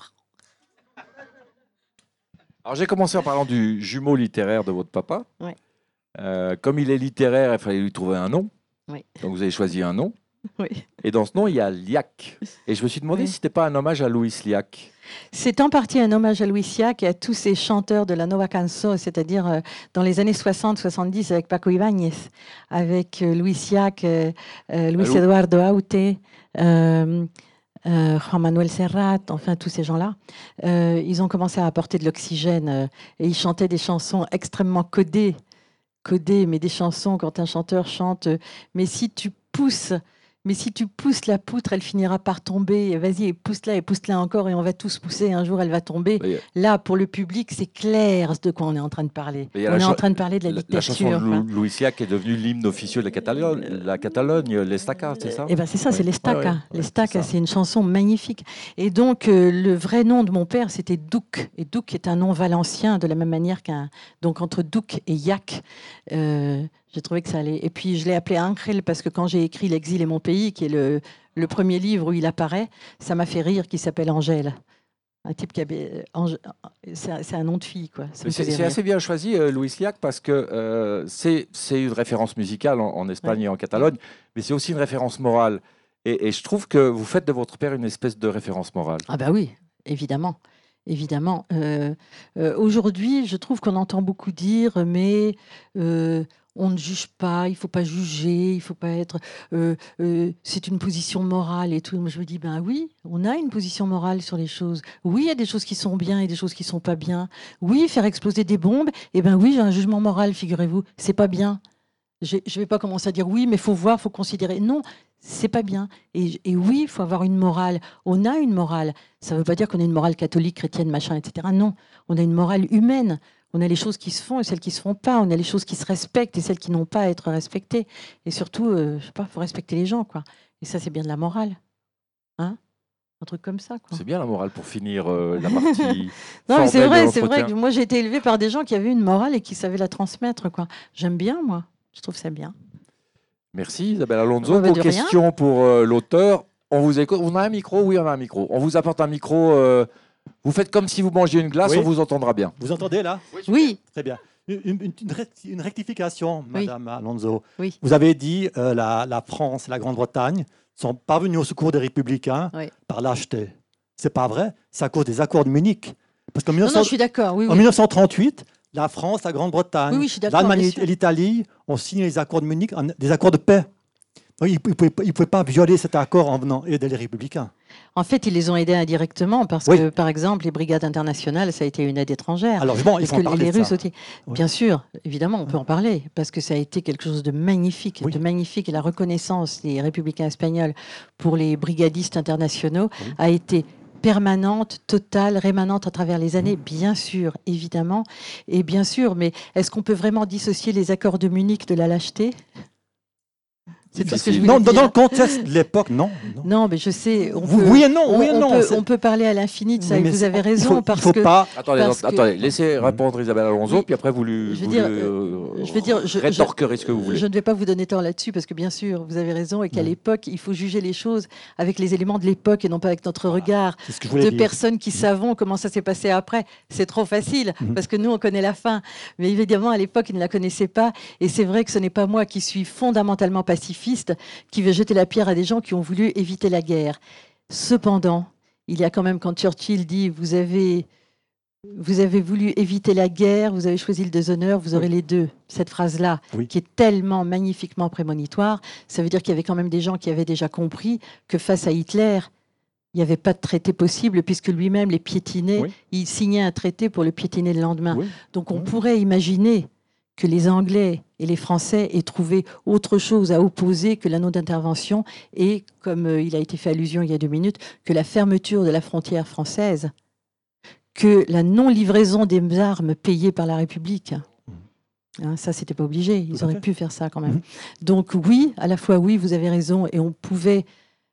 Alors j'ai commencé en parlant du jumeau littéraire de votre papa. Ouais. Euh, comme il est littéraire, il fallait lui trouver un nom. Oui. Donc vous avez choisi un nom. Oui. Et dans ce nom, il y a Liac. Et je me suis demandé oui. si ce n'était pas un hommage à Louis Liac. C'est en partie un hommage à Louis Liac et à tous ces chanteurs de la Nova Canso, c'est-à-dire euh, dans les années soixante soixante-dix avec Paco Ibáñez, avec euh, Louis Liac, euh, euh, Luis Allô? Eduardo Aute, euh, euh, Juan Manuel Serrat, enfin tous ces gens-là. Euh, ils ont commencé à apporter de l'oxygène euh, et ils chantaient des chansons extrêmement codées. Codé, mais des chansons, quand un chanteur chante, euh, mais si tu pousses, mais si tu pousses la poutre, elle finira par tomber. Vas-y, pousse-la et pousse-la encore et on va tous pousser. Un jour, elle va tomber. Oui. Là, pour le public, c'est clair de quoi on est en train de parler. On est en train de parler de la, la dictature. La chanson de Louis Liac est devenue l'hymne officieux de la Catalogne, la Catalogne, l'Estaca, c'est ça? Eh ben c'est ça, oui. c'est l'Estaca. Ouais, ouais, L'Estaca, ouais, c'est une chanson magnifique. Et donc, euh, le vrai nom de mon père, c'était Duc. Et Duc est un nom valencien, de la même manière qu'un... Donc, entre Duc et Yac, euh, j'ai trouvé que ça allait. Et puis, je l'ai appelé Angel parce que quand j'ai écrit L'exil est mon pays, qui est le, le premier livre où il apparaît, ça m'a fait rire, qui s'appelle Angèle. Un type qui avait... C'est c'est un nom de fille, quoi. Ça me C'est faisait c'est rire. assez bien choisi, euh, Luis Llach, parce que euh, c'est c'est une référence musicale en, en Espagne Ouais. et en Catalogne, mais c'est aussi une référence morale. Et, et je trouve que vous faites de votre père une espèce de référence morale. Ah bah oui, évidemment. Évidemment. Euh, euh, aujourd'hui, je trouve qu'on entend beaucoup dire, mais euh, on ne juge pas, il ne faut pas juger, il faut pas être... euh, euh, c'est une position morale et tout. Moi, je me dis, ben oui, on a une position morale sur les choses. Oui, il y a des choses qui sont bien et des choses qui sont pas bien. Oui, faire exploser des bombes, eh ben oui, j'ai un jugement moral, figurez-vous, c'est pas bien. Je ne vais pas commencer à dire oui, mais il faut voir, il faut considérer. Non, c'est pas bien. Et, et oui, il faut avoir une morale. On a une morale. Ça ne veut pas dire qu'on a une morale catholique, chrétienne, machin, et cetera. Non, on a une morale humaine. On a les choses qui se font et celles qui ne se font pas. On a les choses qui se respectent et celles qui n'ont pas à être respectées. Et surtout, euh, je sais pas, il faut respecter les gens, quoi. Et ça, c'est bien de la morale. Hein, un truc comme ça, quoi. C'est bien la morale pour finir euh, la partie. Non, mais c'est formelle de vrai, c'est vrai l'entretien. que moi, j'ai été élevée par des gens qui avaient une morale et qui savaient la transmettre, quoi. J'aime bien, moi. Je trouve ça bien. Merci Isabelle Alonso. Oh, bah, Vos de rien. questions pour euh, l'auteur. On vous écoute. On a un micro? Oui, on a un micro. On vous apporte un micro. euh, Vous faites comme si vous mangiez une glace, Oui. on vous entendra bien. Vous entendez là? Oui, Très bien. Une, une- une rect- une rectification, Oui. Madame Alonso. Oui. Vous avez dit euh, la, la France et la Grande-Bretagne sont parvenus au secours des Républicains Oui. par lâcheté. C'est pas vrai. C'est à cause des accords de Munich. Parce qu'en non, 1900 non, je suis d'accord. Oui, en oui. mille neuf cent trente-huit, la France, la Grande-Bretagne, Oui, oui, je suis d'accord, l'Allemagne bien et sûr. l'Italie ont signé les accords de Munich, en- des accords de paix. Oui, Ils ne pouvaient, pas- ils pouvaient pas violer cet accord en venant aider les Républicains. En fait, ils les ont aidés indirectement parce Oui. que, par exemple, les brigades internationales, ça a été une aide étrangère. Alors, bon, il Parce faut que en parler les de Russes ça. aussi. Oui. Bien sûr, évidemment, on peut en parler parce que ça a été quelque chose de magnifique, Oui. de magnifique. Et la reconnaissance des républicains espagnols pour les brigadistes internationaux Oui. a été permanente, totale, rémanente à travers les années, bien sûr, évidemment. Et bien sûr, mais est-ce qu'on peut vraiment dissocier les accords de Munich de la lâcheté? C'est tout ce que je Difficile. voulais Non, dans, dire. dans le contexte de l'époque, non. non. Non, mais je sais. On Vous- peut, oui et non, on, oui et on non, peut, c'est- on peut parler à l'infini de ça. Oui, et mais vous c'est- avez il raison faut, il parce faut que. pas. Attendez, Parce que- attendez, laissez répondre Isabelle Alonso, Oui. puis après vous lui, Je veux vous dire, lui, euh, euh, je veux dire, je- rétorquerez ce que vous voulez. Je ne vais pas vous donner tort là-dessus parce que bien sûr, vous avez raison et qu'à Oui. l'époque, il faut juger les choses avec les éléments de l'époque et non pas avec notre Voilà. regard C'est ce que je voulais de dire. personnes qui savons comment ça s'est passé après. C'est trop facile Mhm. parce que nous, on connaît la fin. Mais évidemment, à l'époque, ils ne la connaissaient pas. Et c'est vrai que ce n'est pas moi qui suis fondamentalement pacifiste qui vais jeter la pierre à des gens qui ont voulu éviter la guerre. Cependant, il y a quand même, quand Churchill dit vous avez, vous avez voulu éviter la guerre, vous avez choisi le déshonneur, vous aurez Oui. les deux. Cette phrase-là, Oui. qui est tellement magnifiquement prémonitoire, ça veut dire qu'il y avait quand même des gens qui avaient déjà compris que face à Hitler, il n'y avait pas de traité possible puisque lui-même les piétinait. Oui. Il signait un traité pour le piétiner le lendemain. Oui. Donc on Oui. pourrait imaginer que les Anglais et les Français aient trouvé autre chose à opposer que la non-intervention et, comme euh, il a été fait allusion il y a deux minutes, que la fermeture de la frontière française, que la non-livraison des armes payées par la République. Hein, ça, c'était pas obligé. Ils Tout à auraient fait. pu faire ça quand même. Mhm. Donc oui, à la fois oui, vous avez raison, et on pouvait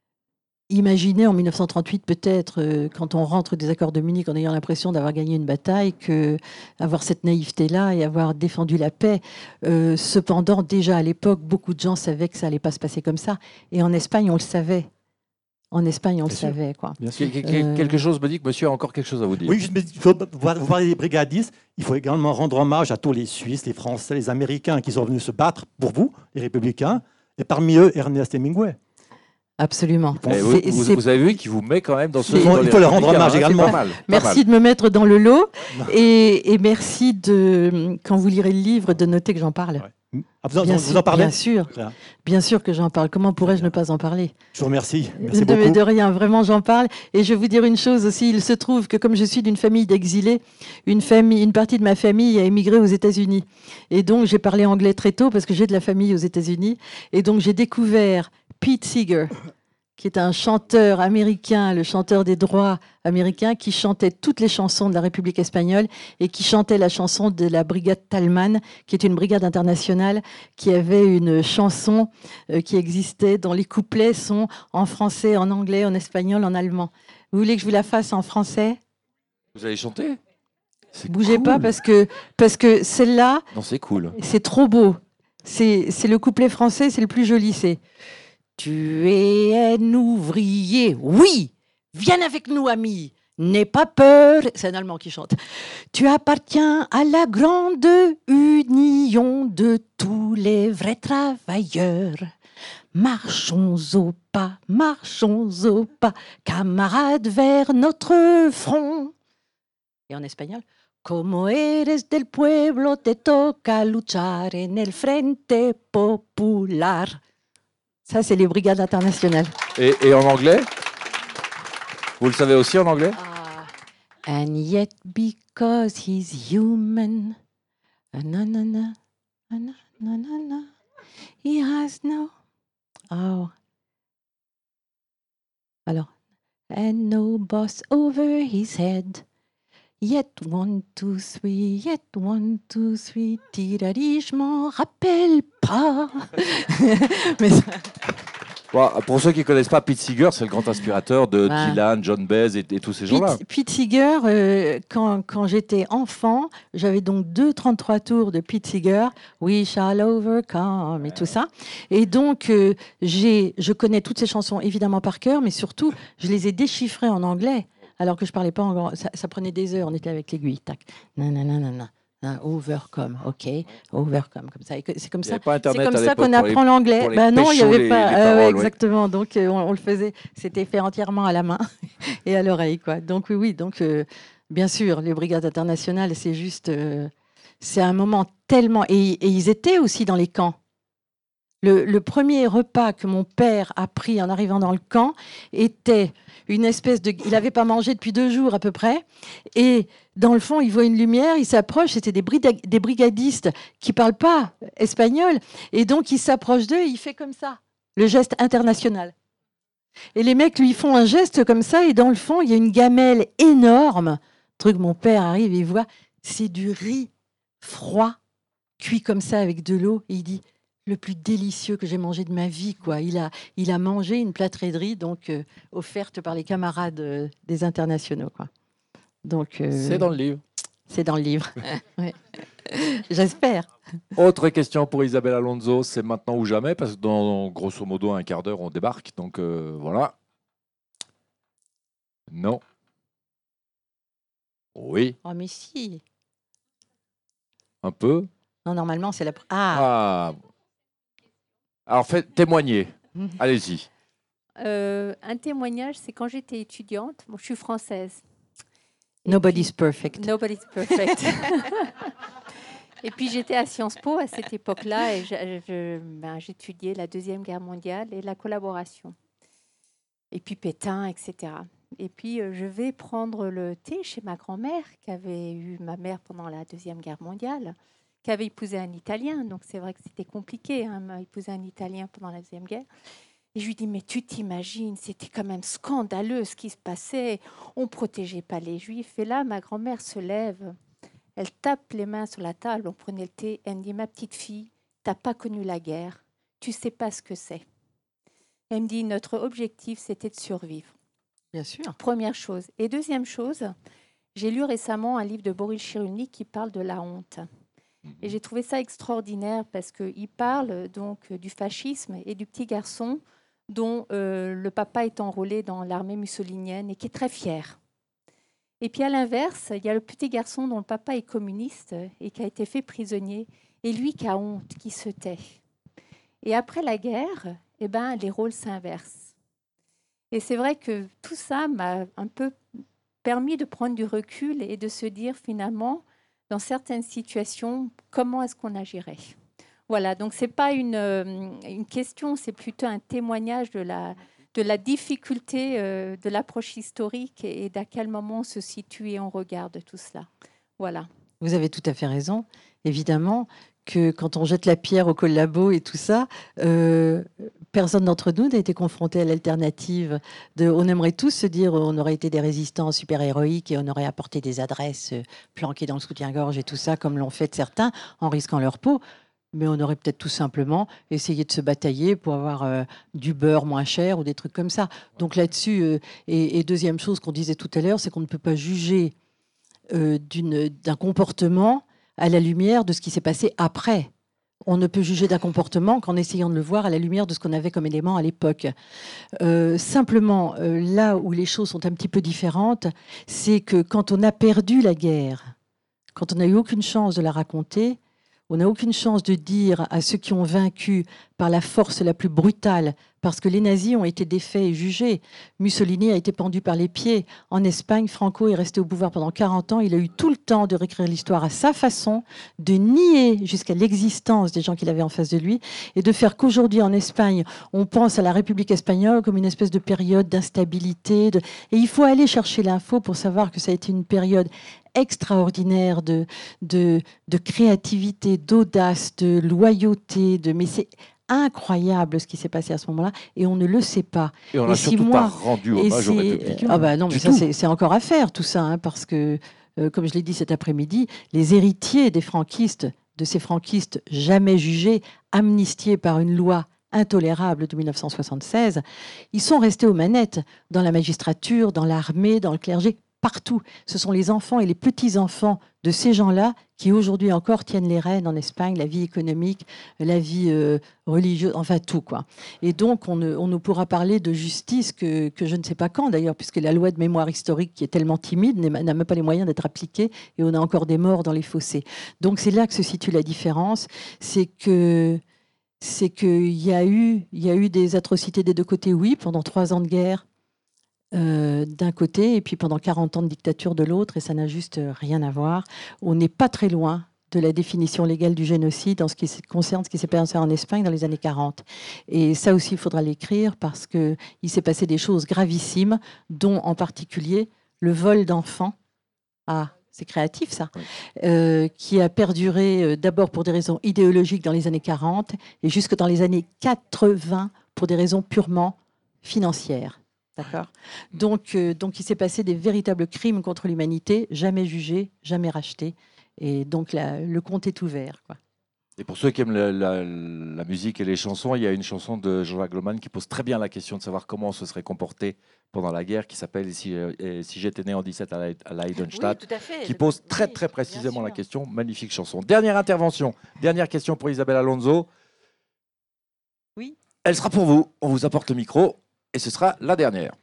imaginer en mille neuf cent trente-huit peut-être, euh, quand on rentre des accords de Munich en ayant l'impression d'avoir gagné une bataille, que avoir cette naïveté-là et avoir défendu la paix. Euh, cependant, déjà à l'époque, beaucoup de gens savaient que ça allait pas se passer comme ça. Et en Espagne, on le savait. En Espagne, on Bien le sûr. savait, quoi. Bien sûr. Quel- quel- Euh, Quelque chose me dit que monsieur a encore quelque chose à vous dire. Oui, juste, mais il faut- vous parlez des brigadistes, il faut également rendre hommage à tous les Suisses, les Français, les Américains qui sont venus se battre pour vous, les Républicains, et parmi eux, Ernest Hemingway. Absolument. Eh, C'est- vous, vous- c'est- vous avez vu qu'il vous met quand même dans ce. c'est- dans Il les faut le rendre Républicains, hommage hein, c'est également. Pas mal, pas Merci mal. de me mettre dans le lot Non. et, et merci de, quand vous lirez le livre, de noter que j'en parle. Ouais. Ah, vous, en- Bien vous sûr, en parlez bien sûr, Voilà. bien sûr que j'en parle. Comment pourrais-je ne pas en parler? Je vous remercie. Merci de, beaucoup. de rien, vraiment j'en parle. Et je vais vous dire une chose aussi, il se trouve que comme je suis d'une famille d'exilés, une, famille, une partie de ma famille a émigré aux États-Unis. Et donc j'ai parlé anglais très tôt parce que j'ai de la famille aux États-Unis. Et donc j'ai découvert Pete Seeger, qui est un chanteur américain, le chanteur des droits américains, qui chantait toutes les chansons de la République espagnole et qui chantait la chanson de la brigade Talman, qui est une brigade internationale, qui avait une chanson euh, qui existait dont les couplets sont en français, en anglais, en espagnol, en allemand. Vous voulez que je vous la fasse en français? Vous allez chanter? C'est Bougez cool. pas parce que, parce que celle-là, Non, c'est cool. c'est trop beau. C'est c'est le couplet français, c'est le plus joli. C'est Tu es un ouvrier, oui, viens avec nous, ami. N'aie pas peur, c'est un Allemand qui chante. Tu appartiens à la grande union de tous les vrais travailleurs. Marchons au pas, marchons au pas, camarades vers notre front. Et en espagnol, Como eres del pueblo, te toca luchar en el frente popular. Ça, c'est les brigades internationales. Et, et en anglais? Vous le savez aussi en anglais? Uh, and yet because he's human, na, na, na, na, na, na, na, he has no... Oh. Alors, and no boss over his head. Yet one, two, three, yet one, two, three, tirari, je m'en rappelle pas. Mais ça... Bon, pour ceux qui ne connaissent pas, Pete Seeger, c'est le grand inspirateur de Ouais. Dylan, John Baez et, et tous ces gens-là. Pete, Pete Seeger, euh, quand, quand j'étais enfant, j'avais donc deux trente-trois tours de Pete Seeger, We Shall Overcome et tout ça. Et donc, euh, j'ai, je connais toutes ces chansons évidemment par cœur, mais surtout, je les ai déchiffrées en anglais, alors que je ne parlais pas anglais. Ça, ça prenait des heures, on était avec l'aiguille. Tac. Nanana, nanana. Overcome, ok, overcome, comme ça. C'est comme ça, c'est comme ça qu'on apprend l'anglais. Ben non, il n'y avait pas. Euh, ouais, exactement. Donc euh, on, on le faisait. C'était fait entièrement à la main et à l'oreille, quoi. Donc oui, oui. Donc euh, bien sûr, les brigades internationales, c'est juste, euh, c'est un moment tellement. Et, et ils étaient aussi dans les camps. Le, le premier repas que mon père a pris en arrivant dans le camp était une espèce de... Il n'avait pas mangé depuis deux jours à peu près. Et dans le fond, il voit une lumière, il s'approche. C'était des, brida- des brigadistes qui ne parlent pas espagnol. Et donc, il s'approche d'eux et il fait comme ça, le geste international. Et les mecs lui font un geste comme ça. Et dans le fond, il y a une gamelle énorme. Truc, mon père arrive et il voit, c'est du riz froid, cuit comme ça avec de l'eau. Et il dit... le plus délicieux que j'ai mangé de ma vie, quoi. Il a, il a mangé une plâtrée de riz, donc euh, offerte par les camarades euh, des internationaux, quoi. Donc euh, c'est dans le livre. C'est dans le livre. Ouais. J'espère. Autre question pour Isabelle Alonso, c'est maintenant ou jamais, parce que dans grosso modo un quart d'heure on débarque, donc euh, voilà. Non. Oui. Oh mais si. Un peu. Non, normalement c'est la. Ah. Ah. Alors, faites témoigner. Allez-y. Euh, un témoignage, c'est quand j'étais étudiante. Bon, je suis française. Et Nobody's puis, perfect. Nobody's perfect. Et puis, j'étais à Sciences Po à cette époque-là et je, je, ben, j'étudiais la Deuxième Guerre mondiale et la collaboration. Et puis Pétain, et cetera. Et puis, euh, je vais prendre le thé chez ma grand-mère, qui avait eu ma mère pendant la Deuxième Guerre mondiale, qui avait épousé un Italien, donc c'est vrai que c'était compliqué, hein, épouser un Italien pendant la Deuxième Guerre. Et je lui dis, mais tu t'imagines, c'était quand même scandaleux ce qui se passait, on ne protégeait pas les Juifs. Et là, ma grand-mère se lève, elle tape les mains sur la table, on prenait le thé, elle me dit, ma petite fille, tu n'as pas connu la guerre, tu ne sais pas ce que c'est. Elle me dit, notre objectif, c'était de survivre. Bien sûr. Première chose. Et deuxième chose, j'ai lu récemment un livre de Boris Cyrulnik qui parle de la honte. Et j'ai trouvé ça extraordinaire parce qu'il parle donc du fascisme et du petit garçon dont euh, le papa est enrôlé dans l'armée mussolinienne et qui est très fier. Et puis à l'inverse, il y a le petit garçon dont le papa est communiste et qui a été fait prisonnier et lui qui a honte, qui se tait. Et après la guerre, eh ben, les rôles s'inversent. Et c'est vrai que tout ça m'a un peu permis de prendre du recul et de se dire finalement, dans certaines situations, comment est-ce qu'on agirait? Voilà, donc ce n'est pas une, une question, c'est plutôt un témoignage de la, de la difficulté euh, de l'approche historique et, et d'à quel moment on se situe et on regarde tout cela. Voilà. Vous avez tout à fait raison. Évidemment que quand on jette la pierre au collabo et tout ça, euh, personne d'entre nous n'a été confronté à l'alternative de. On aimerait tous se dire on aurait été des résistants super héroïques et on aurait apporté des adresses planquées dans le soutien-gorge et tout ça, comme l'ont fait certains, en risquant leur peau. Mais on aurait peut-être tout simplement essayé de se batailler pour avoir euh, du beurre moins cher ou des trucs comme ça. Donc là-dessus, euh, et, et deuxième chose qu'on disait tout à l'heure, c'est qu'on ne peut pas juger euh, d'une, d'un comportement à la lumière de ce qui s'est passé après. On ne peut juger d'un comportement qu'en essayant de le voir à la lumière de ce qu'on avait comme élément à l'époque. Euh, simplement, euh, là où les choses sont un petit peu différentes, c'est que quand on a perdu la guerre, quand on n'a eu aucune chance de la raconter, on n'a aucune chance de dire à ceux qui ont vaincu par la force la plus brutale, parce que les nazis ont été défaits et jugés. Mussolini a été pendu par les pieds. En Espagne, Franco est resté au pouvoir pendant quarante ans. Il a eu tout le temps de réécrire l'histoire à sa façon, de nier jusqu'à l'existence des gens qu'il avait en face de lui, et de faire qu'aujourd'hui, en Espagne, on pense à la République espagnole comme une espèce de période d'instabilité. De... Et il faut aller chercher l'info pour savoir que ça a été une période extraordinaire de, de, de créativité, d'audace, de loyauté. De... Mais c'est incroyable ce qui s'est passé à ce moment-là, et on ne le sait pas. Et on n'a surtout moi, pas rendu hommage aux républicains. Ah bah non, mais ça c'est encore à faire tout ça, hein, parce que, euh, comme je l'ai dit cet après-midi, les héritiers des franquistes, de ces franquistes jamais jugés, amnistiés par une loi intolérable de mille neuf cent soixante-seize, ils sont restés aux manettes dans la magistrature, dans l'armée, dans le clergé, partout. Ce sont les enfants et les petits-enfants de ces gens-là qui aujourd'hui encore tiennent les rênes en Espagne, la vie économique, la vie euh, religieuse, enfin tout, quoi. Et donc on ne, on ne pourra parler de justice que, que je ne sais pas quand d'ailleurs, puisque la loi de mémoire historique qui est tellement timide n'a même pas les moyens d'être appliquée, et on a encore des morts dans les fossés. Donc c'est là que se situe la différence, c'est que c'est qu'il y a eu, il y a eu des atrocités des deux côtés, oui, pendant trois ans de guerre, Euh, d'un côté, et puis pendant quarante ans de dictature de l'autre, et ça n'a juste rien à voir. On n'est pas très loin de la définition légale du génocide en ce qui concerne ce qui s'est passé en Espagne dans les années quarante. Et ça aussi, il faudra l'écrire, parce qu'il s'est passé des choses gravissimes, dont en particulier le vol d'enfants. Ah, c'est créatif ça, oui. euh, qui a perduré euh, d'abord pour des raisons idéologiques dans les années quarante, et jusque dans les années quatre-vingts pour des raisons purement financières. D'accord. Donc, euh, donc, il s'est passé des véritables crimes contre l'humanité, jamais jugés, jamais rachetés. Et donc, la, le compte est ouvert, quoi. Et pour ceux qui aiment la, la, la musique et les chansons, il y a une chanson de Jean-Jacques Goldman qui pose très bien la question de savoir comment on se serait comporté pendant la guerre, qui s'appelle Si, euh, si j'étais né en dix-sept à Leidenstadt, oui, qui pose très, très précisément la question. Magnifique chanson. Dernière intervention, dernière question pour Isabelle Alonso. Oui. Elle sera pour vous. On vous apporte le micro. Et ce sera la dernière.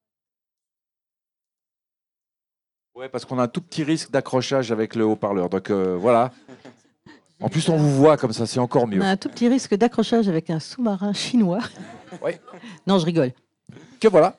Ouais, parce qu'on a un tout petit risque d'accrochage avec le haut-parleur. Donc euh, voilà. En plus, on vous voit comme ça, c'est encore mieux. On a un tout petit risque d'accrochage avec un sous-marin chinois. Oui. Non, je rigole. Que voilà.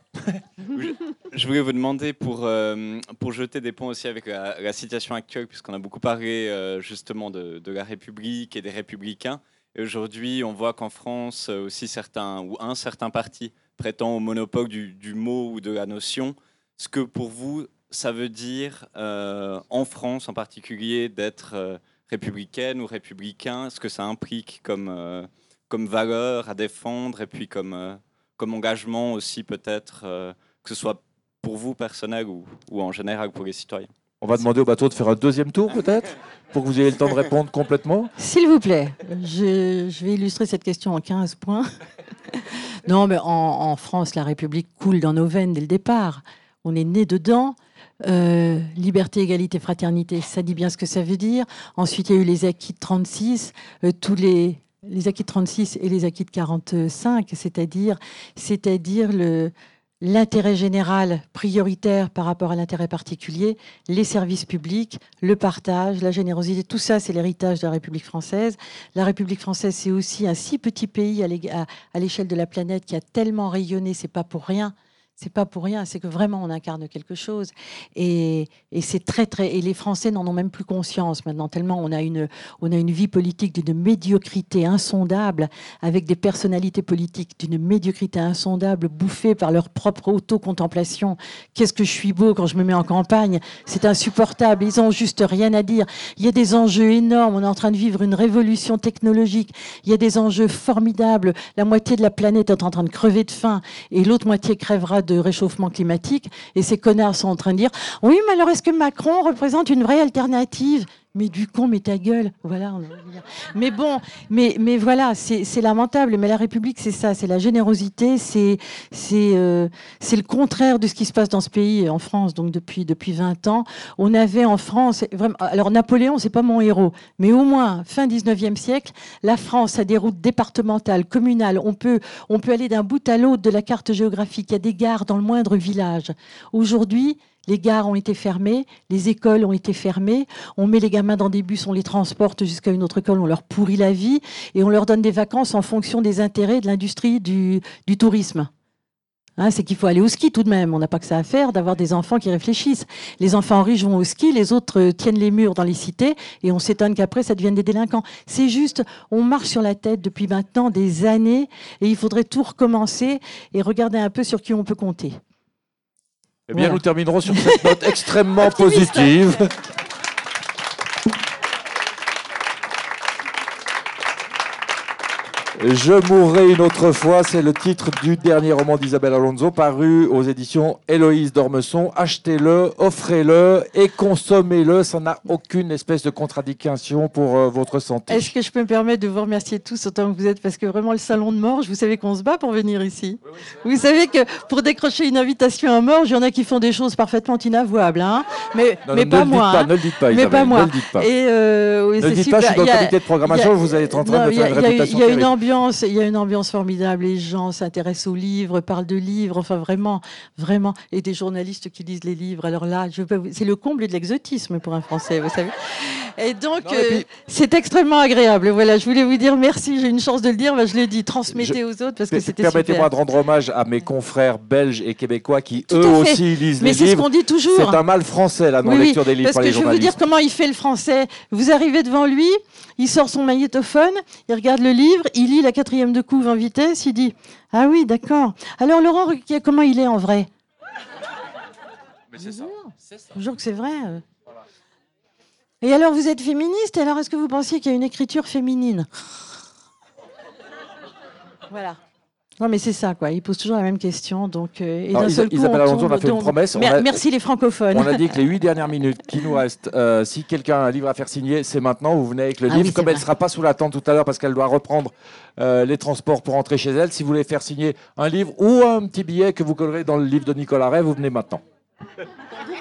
Je voulais vous demander, pour, euh, pour jeter des ponts aussi avec la, la situation actuelle, puisqu'on a beaucoup parlé euh, justement de, de la République et des Républicains. Et aujourd'hui, on voit qu'en France, aussi certains, ou un certain parti prétend au monopole du, du mot ou de la notion. Ce que pour vous, ça veut dire, euh, en France en particulier, d'être euh, républicaine ou républicain, ce que ça implique comme, euh, comme valeur à défendre, et puis comme, euh, comme engagement aussi peut-être, euh, que ce soit pour vous personnel ou, ou en général pour les citoyens. On va demander au bateau de faire un deuxième tour, peut-être, pour que vous ayez le temps de répondre complètement. S'il vous plaît, je, je vais illustrer cette question en quinze points. Non, mais en, en France, la République coule dans nos veines dès le départ. On est né dedans. Euh, liberté, égalité, fraternité, ça dit bien ce que ça veut dire. Ensuite, il y a eu les acquis de trente-six, euh, tous les, les acquis de trente-six et les acquis de quarante-cinq, c'est-à-dire, c'est-à-dire le... l'intérêt général prioritaire par rapport à l'intérêt particulier, les services publics, le partage, la générosité, tout ça, c'est l'héritage de la République française. La République française, c'est aussi un si petit pays à l'échelle de la planète qui a tellement rayonné, c'est pas pour rien. C'est pas pour rien, c'est que vraiment on incarne quelque chose. Et, et c'est très très. Et les Français n'en ont même plus conscience maintenant, tellement on a une, on a une vie politique d'une médiocrité insondable, avec des personnalités politiques d'une médiocrité insondable, bouffées par leur propre auto-contemplation. Qu'est-ce que je suis beau quand je me mets en campagne? C'est insupportable. Ils ont juste rien à dire. Il y a des enjeux énormes. On est en train de vivre une révolution technologique. Il y a des enjeux formidables. La moitié de la planète est en train de crever de faim, et l'autre moitié crèvera de réchauffement climatique, et ces connards sont en train de dire oui, mais alors est-ce que Macron représente une vraie alternative? Mais du con, mais ta gueule. Voilà. On va dire. Mais bon, mais, mais voilà, c'est lamentable. Mais la République, c'est ça, c'est la générosité, c'est euh, le contraire de ce qui se passe dans ce pays, en France, donc depuis, depuis vingt ans. On avait en France, vraiment, alors Napoléon, c'est pas mon héros, mais au moins, fin dix-neuvième siècle, la France a des routes départementales, communales. On peut, on peut aller d'un bout à l'autre de la carte géographique. Il y a des gares dans le moindre village. Aujourd'hui, les gares ont été fermées, les écoles ont été fermées, on met les gamins dans des bus, on les transporte jusqu'à une autre école, on leur pourrit la vie et on leur donne des vacances en fonction des intérêts de l'industrie du, du tourisme. Hein, c'est qu'il faut aller au ski tout de même, on n'a pas que ça à faire d'avoir des enfants qui réfléchissent. Les enfants riches vont au ski, les autres euh, tiennent les murs dans les cités et on s'étonne qu'après ça devienne des délinquants. C'est juste, on marche sur la tête depuis maintenant des années et il faudrait tout recommencer et regarder un peu sur qui on peut compter. Eh bien, Voilà. nous terminerons sur cette note extrêmement positive. Je mourrai une autre fois, c'est le titre du dernier roman d'Isabelle Alonso, paru aux éditions Héloïse d'Ormesson. Achetez-le, offrez-le et consommez-le. Ça n'a aucune espèce de contradiction pour euh, votre santé. Est-ce que je peux me permettre de vous remercier tous autant que vous êtes, parce que vraiment le salon de Morges, vous savez qu'on se bat pour venir ici. Oui, oui, vous savez que pour décrocher une invitation à Morges, il y en a qui font des choses parfaitement inavouables, hein. Mais, non, mais non, pas ne le moi. Dites pas, hein. ne le dites pas, mais Isabelle, pas moi. ne le dites pas. Et euh, oui, ne le dites super. pas, je suis dans Il y le a- comité de programmation, il y a- vous êtes en train non, de il y a- faire une il y a- réputation Il y a une terrible. ambiance, il y a une ambiance formidable. Les gens s'intéressent aux livres, parlent de livres, enfin vraiment, vraiment. Et des journalistes qui lisent les livres. Alors là, je peux vous- c'est le comble de l'exotisme pour un Français, vous savez. Et donc, Non, et puis- euh, c'est extrêmement agréable. Voilà, je voulais vous dire merci. J'ai une chance de le dire, ben, je l'ai dit. Transmettez aux autres parce que c'était super. Permettez-moi de rendre hommage à mes confrères belges et québécois qui, Tout eux à fait. aussi, lisent Mais les c'est ce livres. qu'on dit toujours. C'est un mal français, la Oui, oui, non-lecture des livres parce par que les je vais vous dire journalistes. comment il fait le français. Vous arrivez devant lui, il sort son magnétophone, il regarde le livre, il lit la quatrième de couve en vitesse, il dit « Ah oui, d'accord. Alors Laurent Ruquier, comment il est en vrai ?» Mais c'est ça. Je vous jure que c'est vrai. euh. Et alors vous êtes féministe, alors est-ce que vous pensiez qu'il y a une écriture féminine? Voilà. Non mais c'est ça, quoi. Il pose toujours la même question. Donc, euh, et Alors, d'un Isa- seul coup, Isabelle on Alonso, on a tombe- fait une tombe- promesse, on Mer- a- Merci les francophones. On a dit que les huit dernières minutes qui nous restent, euh, si quelqu'un a un livre à faire signer, c'est maintenant. Vous venez avec le Ah livre. oui, Comme c'est elle ne vrai. sera pas sous la tente tout à l'heure parce qu'elle doit reprendre euh, les transports pour rentrer chez elle, si vous voulez faire signer un livre ou un petit billet que vous collerez dans le livre de Nicolas Ray, vous venez maintenant.